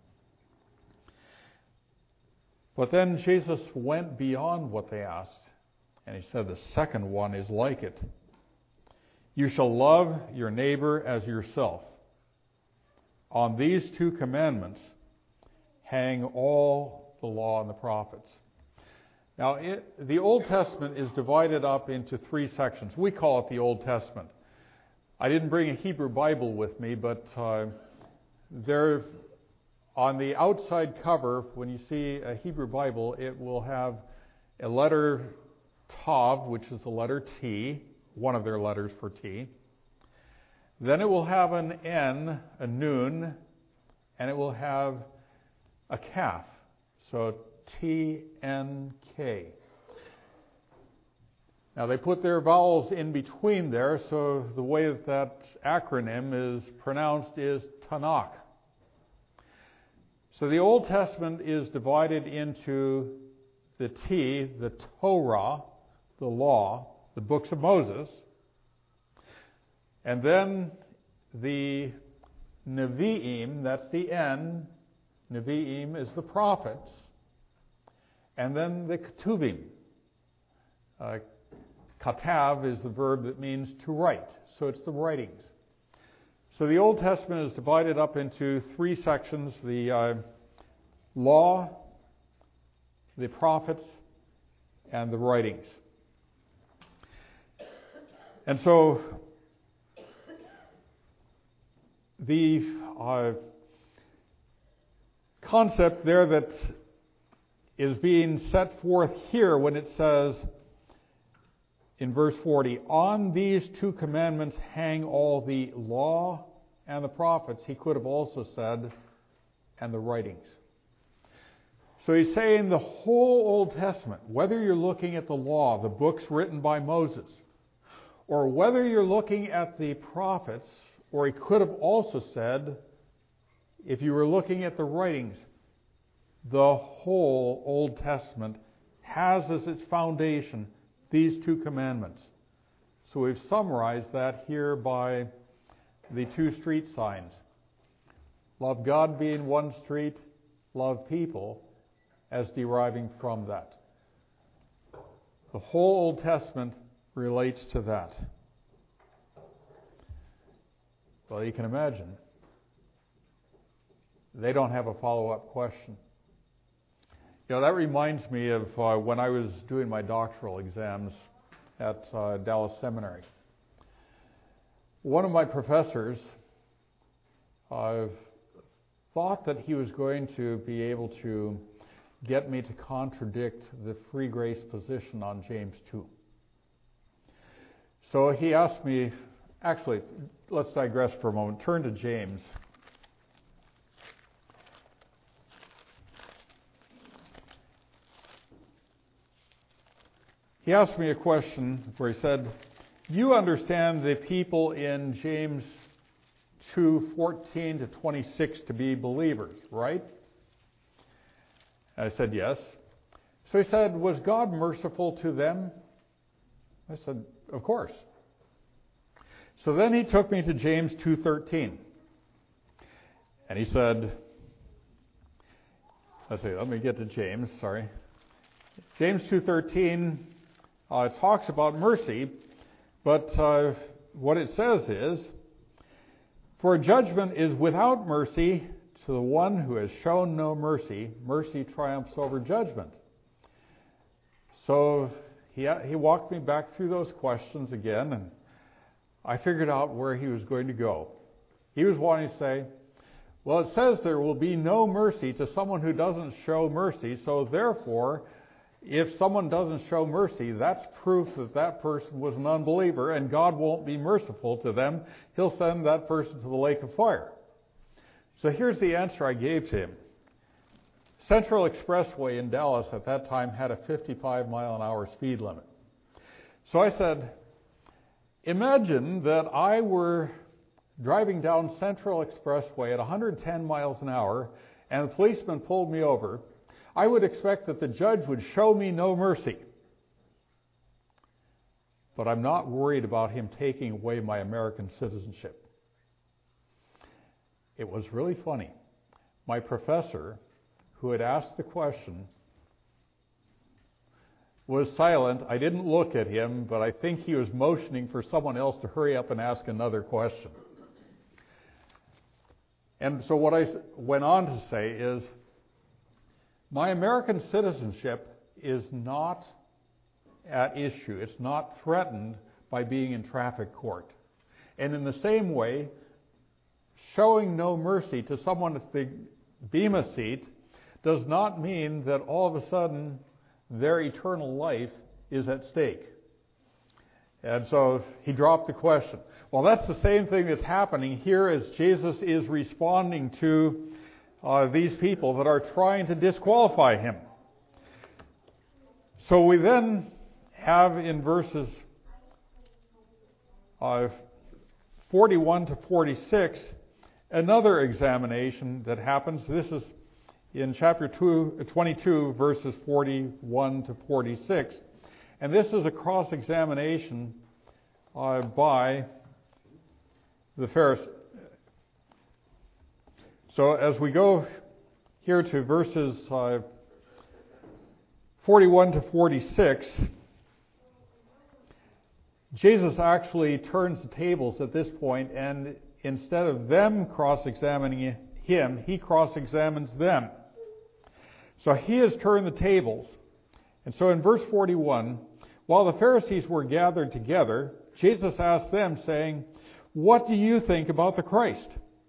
But then Jesus went beyond what they asked, and he said the second one is like it. You shall love your neighbor as yourself. On these two commandments hang all the law and the prophets. Now, it, the Old Testament is divided up into three sections. We call it the Old Testament. I didn't bring a Hebrew Bible with me, but uh, there, on the outside cover, when you see a Hebrew Bible, it will have a letter Tav, which is the letter T, one of their letters for T. Then it will have an N, a Nun, and it will have a Kaf, so T N K. Now they put their vowels in between there, so the way that that acronym is pronounced is Tanakh. So the Old Testament is divided into the T, the Torah, the law, the books of Moses, and then the Nevi'im, that's the N, Nevi'im is the prophets, and then the Ketuvim. Uh, Katav is the verb that means to write, so it's the writings. So the Old Testament is divided up into three sections: the uh, law, the prophets, and the writings. And so the uh, concept there that is being set forth here when it says in verse forty, on these two commandments hang all the law and the prophets, he could have also said, and the writings. So he's saying the whole Old Testament, whether you're looking at the law, the books written by Moses, or whether you're looking at the prophets, or he could have also said, if you were looking at the writings, the whole Old Testament has as its foundation these two commandments. So we've summarized that here by the two street signs. Love God being one street, love people as deriving from that. The whole Old Testament relates to that. Well, you can imagine. They don't have a follow-up question. You know, that reminds me of uh, when I was doing my doctoral exams at uh, Dallas Seminary. One of my professors uh, thought that he was going to be able to get me to contradict the free grace position on James two. So he asked me, actually, let's digress for a moment. Turn to James. He asked me a question where he said, you understand the people in James two fourteen to twenty-six to be believers, right? I said, yes. So he said, was God merciful to them? I said, of course. So then he took me to James two thirteen. And he said, let's see, let me get to James, sorry. James two thirteen uh, talks about mercy, but uh, what it says is, For judgment is without mercy to the one who has shown no mercy. Mercy triumphs over judgment. So he, he walked me back through those questions again, and I figured out where he was going to go. He was wanting to say, well, it says there will be no mercy to someone who doesn't show mercy, so therefore, if someone doesn't show mercy, that's proof that that person was an unbeliever, and God won't be merciful to them. He'll send that person to the lake of fire. So here's the answer I gave to him. Central Expressway in Dallas at that time had a fifty-five mile an hour speed limit. So I said, imagine that I were driving down Central Expressway at one hundred ten miles an hour and the policeman pulled me over. I would expect that the judge would show me no mercy. But I'm not worried about him taking away my American citizenship. It was really funny. My professor, who had asked the question, was silent. I didn't look at him, but I think he was motioning for someone else to hurry up and ask another question. And so what I went on to say is, my American citizenship is not at issue. It's not threatened by being in traffic court. And in the same way, showing no mercy to someone at the Bema seat does not mean that all of a sudden their eternal life is at stake. And so he dropped the question. Well, that's the same thing that's happening here as Jesus is responding to uh, these people that are trying to disqualify him. So we then have in verses uh, forty-one to forty-six another examination that happens. This is in chapter two, twenty-two, verses forty-one to forty-six. And this is a cross-examination uh, by the Pharisees. So as we go here to verses uh, forty-one to forty-six, Jesus actually turns the tables at this point, and instead of them cross-examining him, he cross-examines them. So he has turned the tables. And so in verse forty-one, while the Pharisees were gathered together, Jesus asked them, saying, "What do you think about the Christ?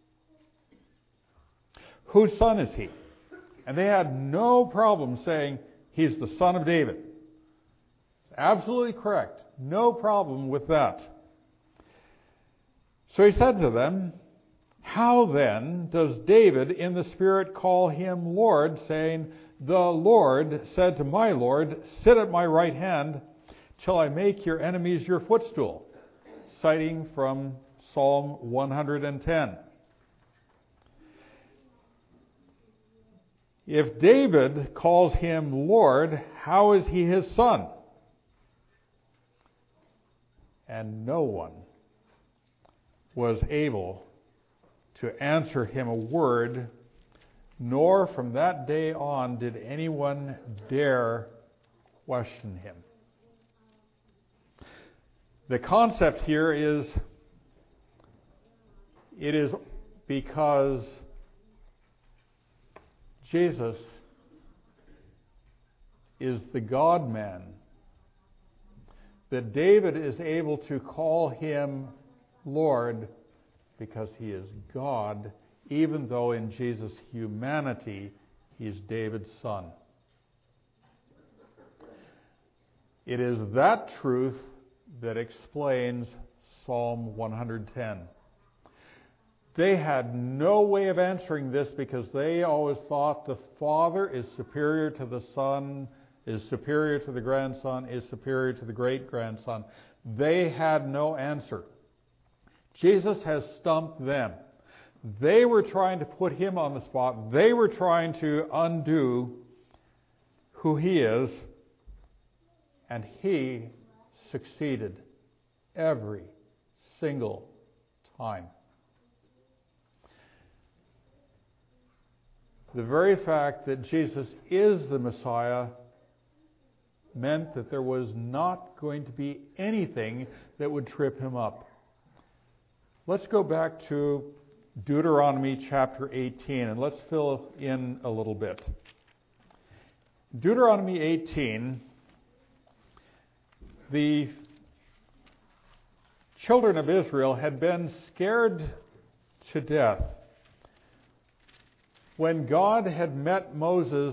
Whose son is he?" And they had no problem saying, "He's the son of David." Absolutely correct. No problem with that. So he said to them, "How then does David in the Spirit call him Lord, saying, 'The Lord said to my Lord, sit at my right hand till I make your enemies your footstool?'" Citing from Psalm one hundred ten. If David calls him Lord, how is he his son? And no one was able to answer him a word, nor from that day on did anyone dare question him. The concept here is, it is because Jesus is the God-man that David is able to call him Lord, because he is God, even though in Jesus' humanity he is David's son. It is that truth that explains Psalm one hundred ten. They had no way of answering this because they always thought the Father is superior to the Son, is superior to the grandson, is superior to the great-grandson. They had no answer. Jesus has stumped them. They were trying to put him on the spot. They were trying to undo who he is, and he succeeded every single time. The very fact that Jesus is the Messiah meant that there was not going to be anything that would trip him up. Let's go back to Deuteronomy chapter eighteen, and let's fill in a little bit. Deuteronomy eighteen, the children of Israel had been scared to death when God had met Moses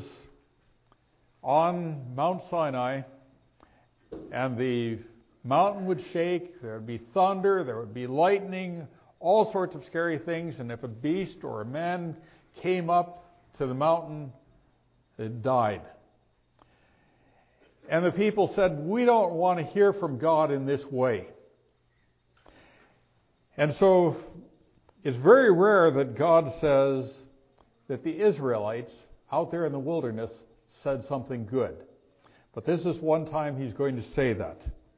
on Mount Sinai, and the mountain would shake, there would be thunder, there would be lightning, all sorts of scary things, and if a beast or a man came up to the mountain, it died. And the people said, we don't want to hear from God in this way. And so it's very rare that God says that the Israelites out there in the wilderness said something good. But this is one time He's going to say that.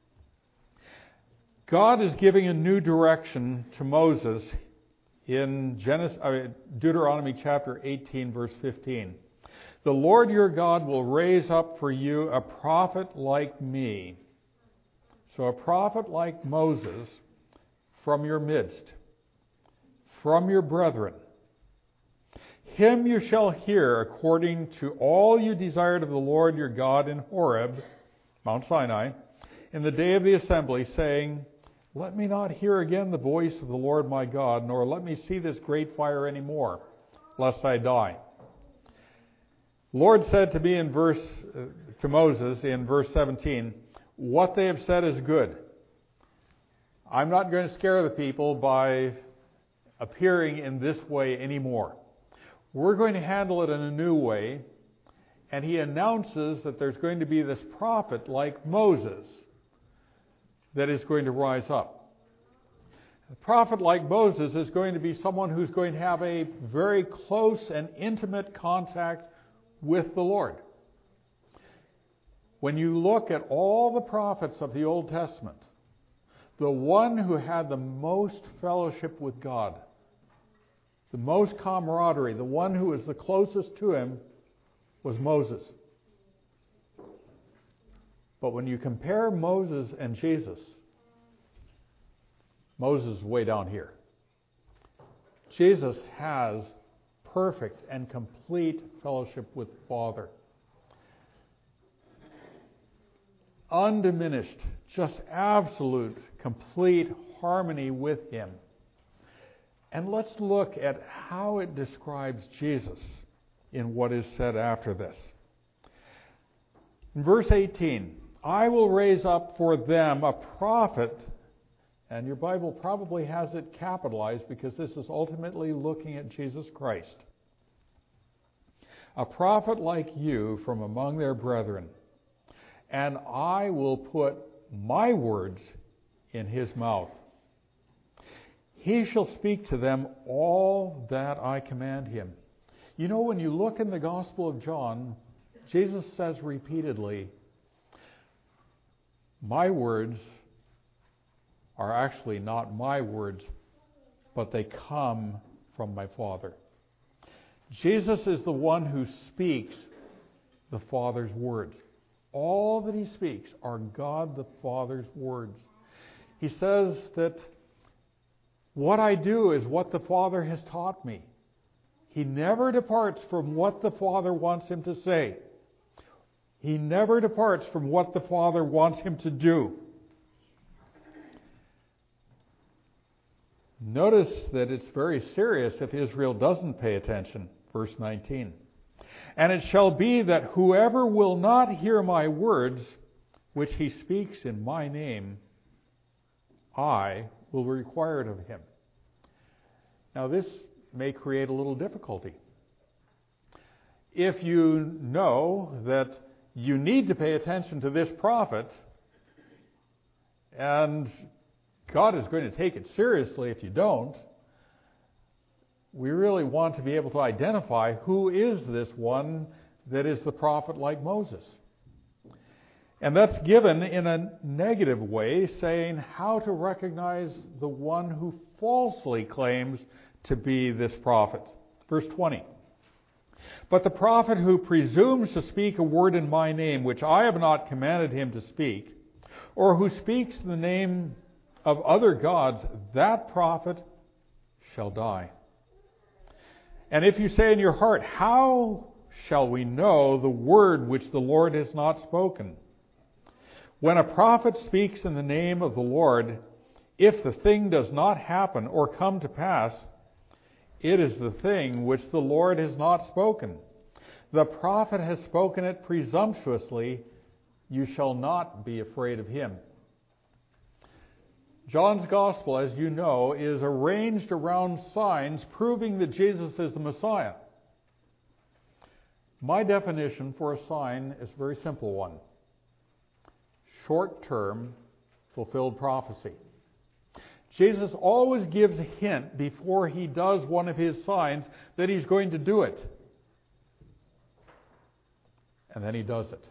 God is giving a new direction to Moses in Genesis, uh, Deuteronomy chapter eighteen, verse fifteen. The Lord your God will raise up for you a prophet like me. So a prophet like Moses from your midst, from your brethren. Him you shall hear according to all you desired of the Lord your God in Horeb, Mount Sinai, in the day of the assembly, saying, let me not hear again the voice of the Lord my God, nor let me see this great fire any more, lest I die. The Lord said to me in verse uh, to Moses in verse seventeen, what they have said is good. I'm not going to scare the people by appearing in this way anymore. We're going to handle it in a new way. And He announces that there's going to be this prophet like Moses that is going to rise up. A prophet like Moses is going to be someone who's going to have a very close and intimate contact with the Lord. When you look at all the prophets of the Old Testament, the one who had the most fellowship with God, the most camaraderie, the one who was the closest to Him, was Moses. But when you compare Moses and Jesus, Moses is way down here. Jesus has perfect and complete fellowship with the Father. Undiminished, just absolute, complete harmony with Him. And let's look at how it describes Jesus in what is said after this. In verse eighteen, I will raise up for them a prophet, and your Bible probably has it capitalized because this is ultimately looking at Jesus Christ. A prophet like you from among their brethren, and I will put my words in his mouth. He shall speak to them all that I command him. You know, when you look in the Gospel of John, Jesus says repeatedly, my words are actually not my words, but they come from my Father. Jesus is the one who speaks the Father's words. All that he speaks are God the Father's words. He says that what I do is what the Father has taught me. He never departs from what the Father wants him to say. He never departs from what the Father wants him to do. Notice that it's very serious if Israel doesn't pay attention. Verse nineteen. And it shall be that whoever will not hear my words, which he speaks in my name, I will require it of him. Now this may create a little difficulty. If you know that you need to pay attention to this prophet, and God is going to take it seriously if you don't, we really want to be able to identify who is this one that is the prophet like Moses. And that's given in a negative way, saying how to recognize the one who falsely claims to be this prophet. Verse twenty. But the prophet who presumes to speak a word in my name, which I have not commanded him to speak, or who speaks in the name of other gods, that prophet shall die. And if you say in your heart, how shall we know the word which the Lord has not spoken? When a prophet speaks in the name of the Lord, if the thing does not happen or come to pass, it is the thing which the Lord has not spoken. The prophet has spoken it presumptuously. You shall not be afraid of him. John's Gospel, as you know, is arranged around signs proving that Jesus is the Messiah. My definition for a sign is a very simple one. Short-term, fulfilled prophecy. Jesus always gives a hint before he does one of his signs that he's going to do it. And then he does it.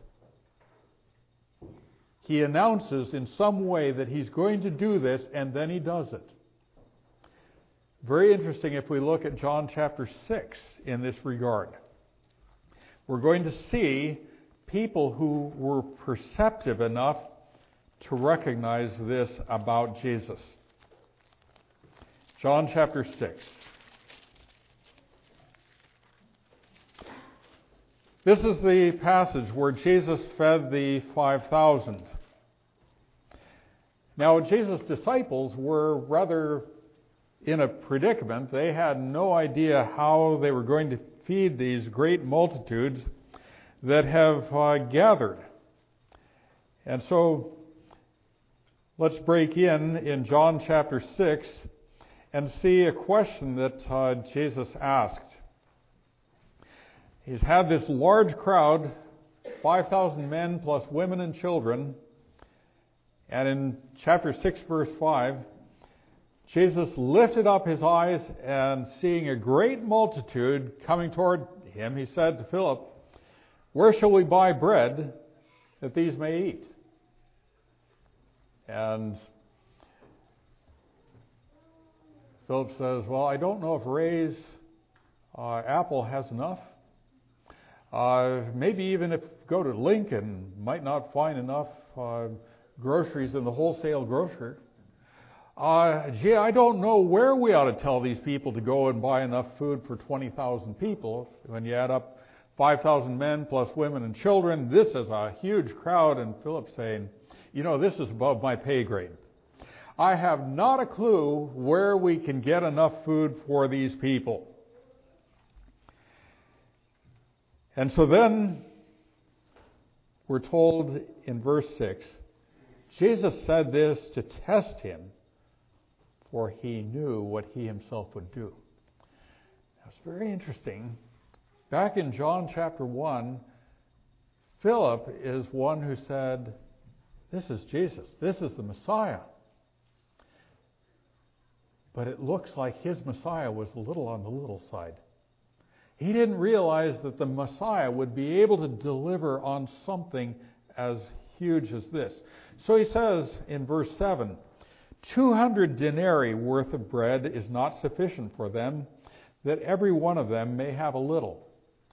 He announces in some way that he's going to do this, and then he does it. Very interesting if we look at John chapter six in this regard. We're going to see people who were perceptive enough to recognize this about Jesus. John chapter six. This is the passage where Jesus fed the five thousand. Now, Jesus' disciples were rather in a predicament. They had no idea how they were going to feed these great multitudes that have uh, gathered. And so, let's break in in John chapter six and see a question that uh, Jesus asked. He's had this large crowd, five thousand men plus women and children. And in chapter six, verse five, Jesus lifted up his eyes and seeing a great multitude coming toward him, he said to Philip, "Where shall we buy bread that these may eat?" And Philip says, "Well, I don't know if Ray's uh, apple has enough. Uh, maybe even if go to Lincoln, might not find enough uh, groceries in the wholesale grocer. Uh, gee, I don't know where we ought to tell these people to go and buy enough food for twenty thousand people. When you add up five thousand men plus women and children, this is a huge crowd." And Philip's saying, "You know, this is above my pay grade. I have not a clue where we can get enough food for these people." And so then we're told in verse six, Jesus said this to test him, for he knew what he himself would do. That's very interesting. Back in John chapter one, Philip is one who said, "This is Jesus. This is the Messiah." But it looks like his Messiah was a little on the little side. He didn't realize that the Messiah would be able to deliver on something as huge as this. So he says in verse seven, two hundred denarii worth of bread is not sufficient for them, that every one of them may have a little.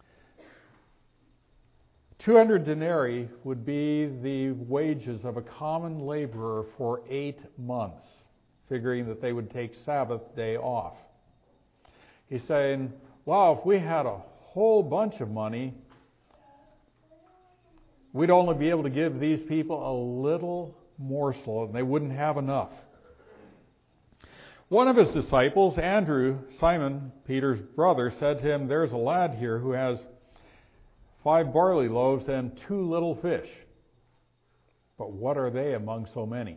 two hundred denarii would be the wages of a common laborer for eight months, figuring that they would take Sabbath day off. He's saying, wow, if we had a whole bunch of money, we'd only be able to give these people a little morsel, and they wouldn't have enough. One of his disciples, Andrew, Simon Peter's brother, said to him, "There's a lad here who has five barley loaves and two little fish. But what are they among so many?"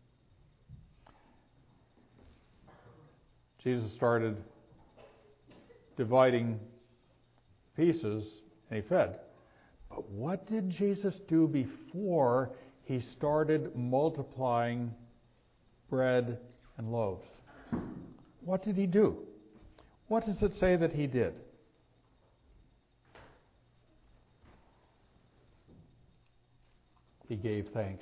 Jesus started dividing pieces, and he fed. But what did Jesus do before he started multiplying bread and loaves? What did he do? What does it say that he did? He gave thanks.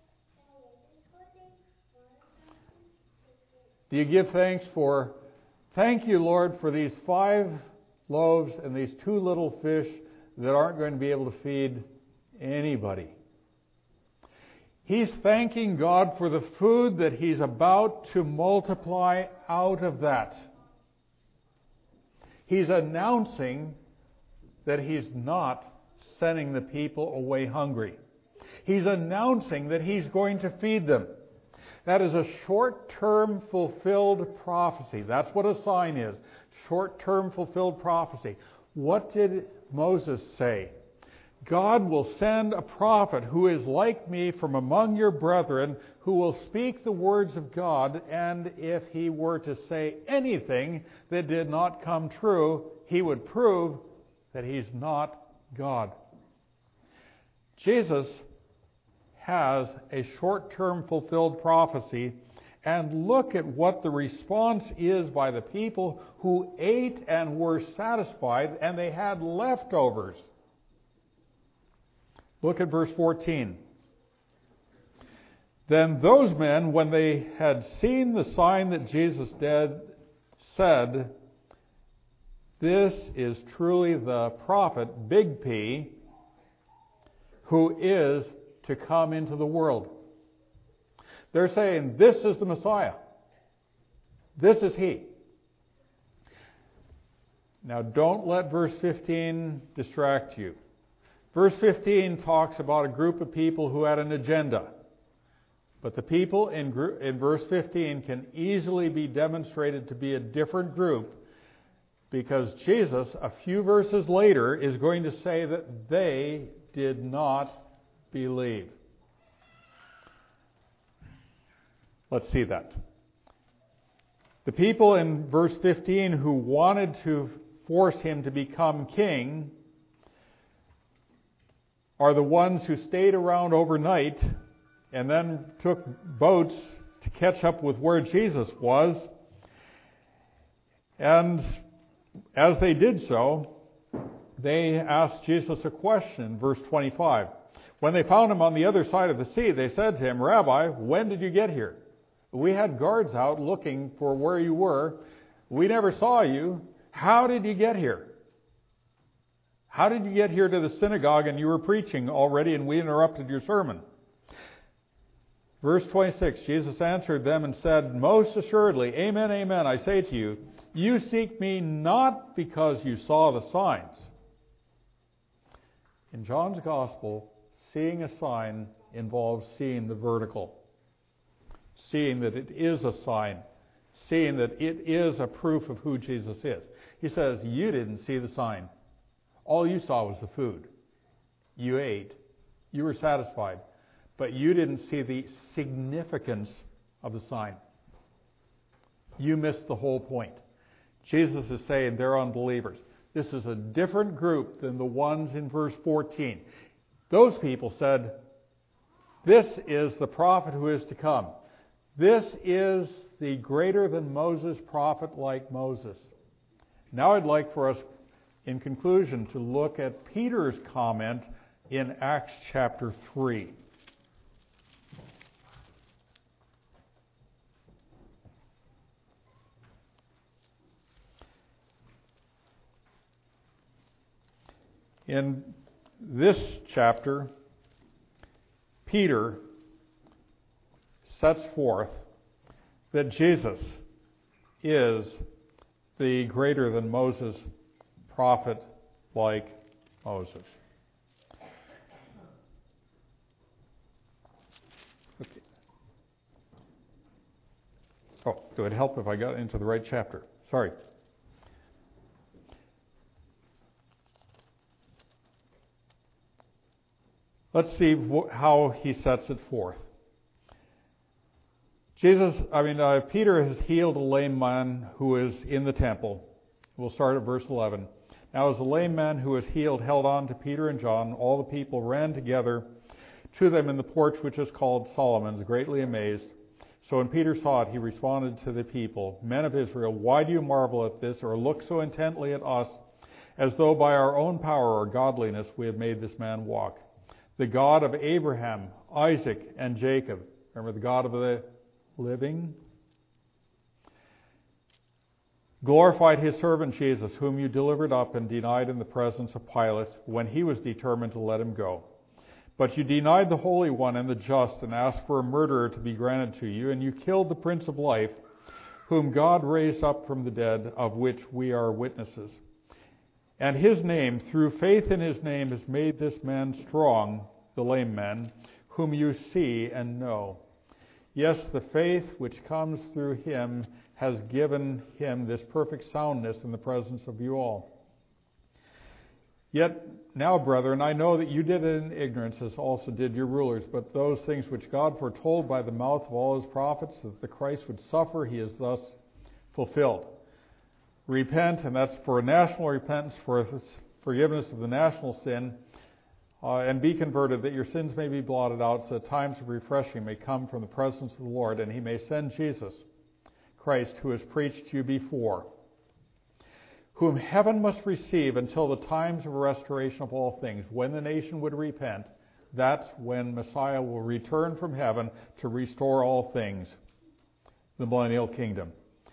Do you give thanks for, thank you, Lord, for these five loaves and these two little fish that aren't going to be able to feed anybody? He's thanking God for the food that he's about to multiply out of that. He's announcing that he's not sending the people away hungry. He's announcing that he's going to feed them. That is a short-term fulfilled prophecy. That's what a sign is. Short-term fulfilled prophecy. What did Moses say? God will send a prophet who is like me from among your brethren, who will speak the words of God, and if he were to say anything that did not come true, he would prove that he's not God. Jesus has a short-term fulfilled prophecy, and look at what the response is by the people who ate and were satisfied, and they had leftovers. Look at verse fourteen. Then those men, when they had seen the sign that Jesus did, said, "This is truly the prophet, big P, who is to come into the world." They're saying, this is the Messiah. This is he. Now don't let verse fifteen distract you. Verse fifteen talks about a group of people who had an agenda. But the people in, group, in verse fifteen can easily be demonstrated to be a different group, because Jesus, a few verses later, is going to say that they did not believe. Let's see that. The people in verse fifteen who wanted to force him to become king are the ones who stayed around overnight and then took boats to catch up with where Jesus was. And as they did so, they asked Jesus a question, verse twenty-five. When they found him on the other side of the sea, they said to him, "Rabbi, when did you get here? We had guards out looking for where you were. We never saw you. How did you get here? How did you get here to the synagogue and you were preaching already and we interrupted your sermon?" Verse twenty-six, Jesus answered them and said, "Most assuredly, amen, amen, I say to you, you seek me not because you saw the signs." In John's Gospel, seeing a sign involves seeing the vertical. Seeing that it is a sign. Seeing that it is a proof of who Jesus is. He says, you didn't see the sign. All you saw was the food. You ate. You were satisfied. But you didn't see the significance of the sign. You missed the whole point. Jesus is saying they're unbelievers. This is a different group than the ones in verse fourteen. Those people said, this is the prophet who is to come. This is the greater than Moses prophet like Moses. Now I'd like for us, in conclusion, to look at Peter's comment in Acts chapter three. In this chapter, Peter sets forth that Jesus is the greater than Moses prophet like Moses. Okay. Oh, it would help if I got into the right chapter. Sorry. Let's see wh- how he sets it forth. Jesus, I mean, uh, Peter has healed a lame man who is in the temple. We'll start at verse eleven. Now as the lame man who was healed held on to Peter and John, all the people ran together to them in the porch which is called Solomon's, greatly amazed. So when Peter saw it, he responded to the people, "Men of Israel, why do you marvel at this, or look so intently at us, as though by our own power or godliness we have made this man walk? The God of Abraham, Isaac, and Jacob," remember the God of the living, "glorified his servant Jesus, whom you delivered up and denied in the presence of Pilate when he was determined to let him go. But you denied the Holy One and the just and asked for a murderer to be granted to you, and you killed the Prince of Life, whom God raised up from the dead, of which we are witnesses. And his name, through faith in his name, has made this man strong, the lame man, whom you see and know. Yes, the faith which comes through him has given him this perfect soundness in the presence of you all. Yet now, brethren, I know that you did it in ignorance, as also did your rulers, but those things which God foretold by the mouth of all his prophets, that the Christ would suffer, he has thus fulfilled. Repent, and that's for national repentance, for forgiveness of the national sin, uh, and be converted, that your sins may be blotted out, so that times of refreshing may come from the presence of the Lord, and he may send Jesus Christ, who has preached to you before, whom heaven must receive until the times of restoration of all things. When the nation would repent, that's when Messiah will return from heaven to restore all things, the millennial kingdom.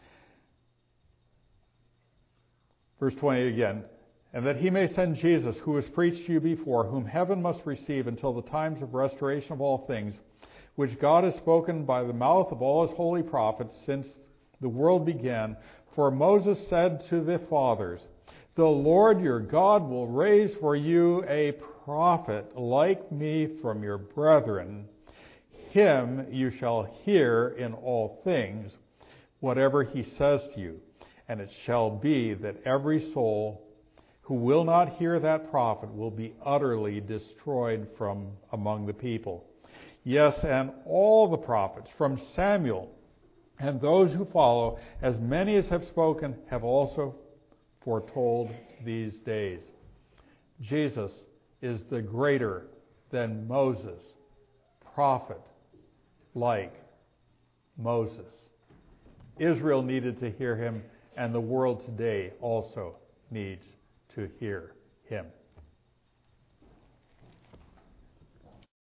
Verse twenty again, and that he may send Jesus, who was preached to you before, whom heaven must receive until the times of restoration of all things, which God has spoken by the mouth of all his holy prophets since the world began. For Moses said to the fathers, the Lord your God will raise for you a prophet like me from your brethren. Him you shall hear in all things, whatever he says to you. And it shall be that every soul who will not hear that prophet will be utterly destroyed from among the people. Yes, and all the prophets, from Samuel and those who follow, as many as have spoken, have also foretold these days. Jesus is the greater than Moses, prophet like Moses. Israel needed to hear him, and the world today also needs to hear him.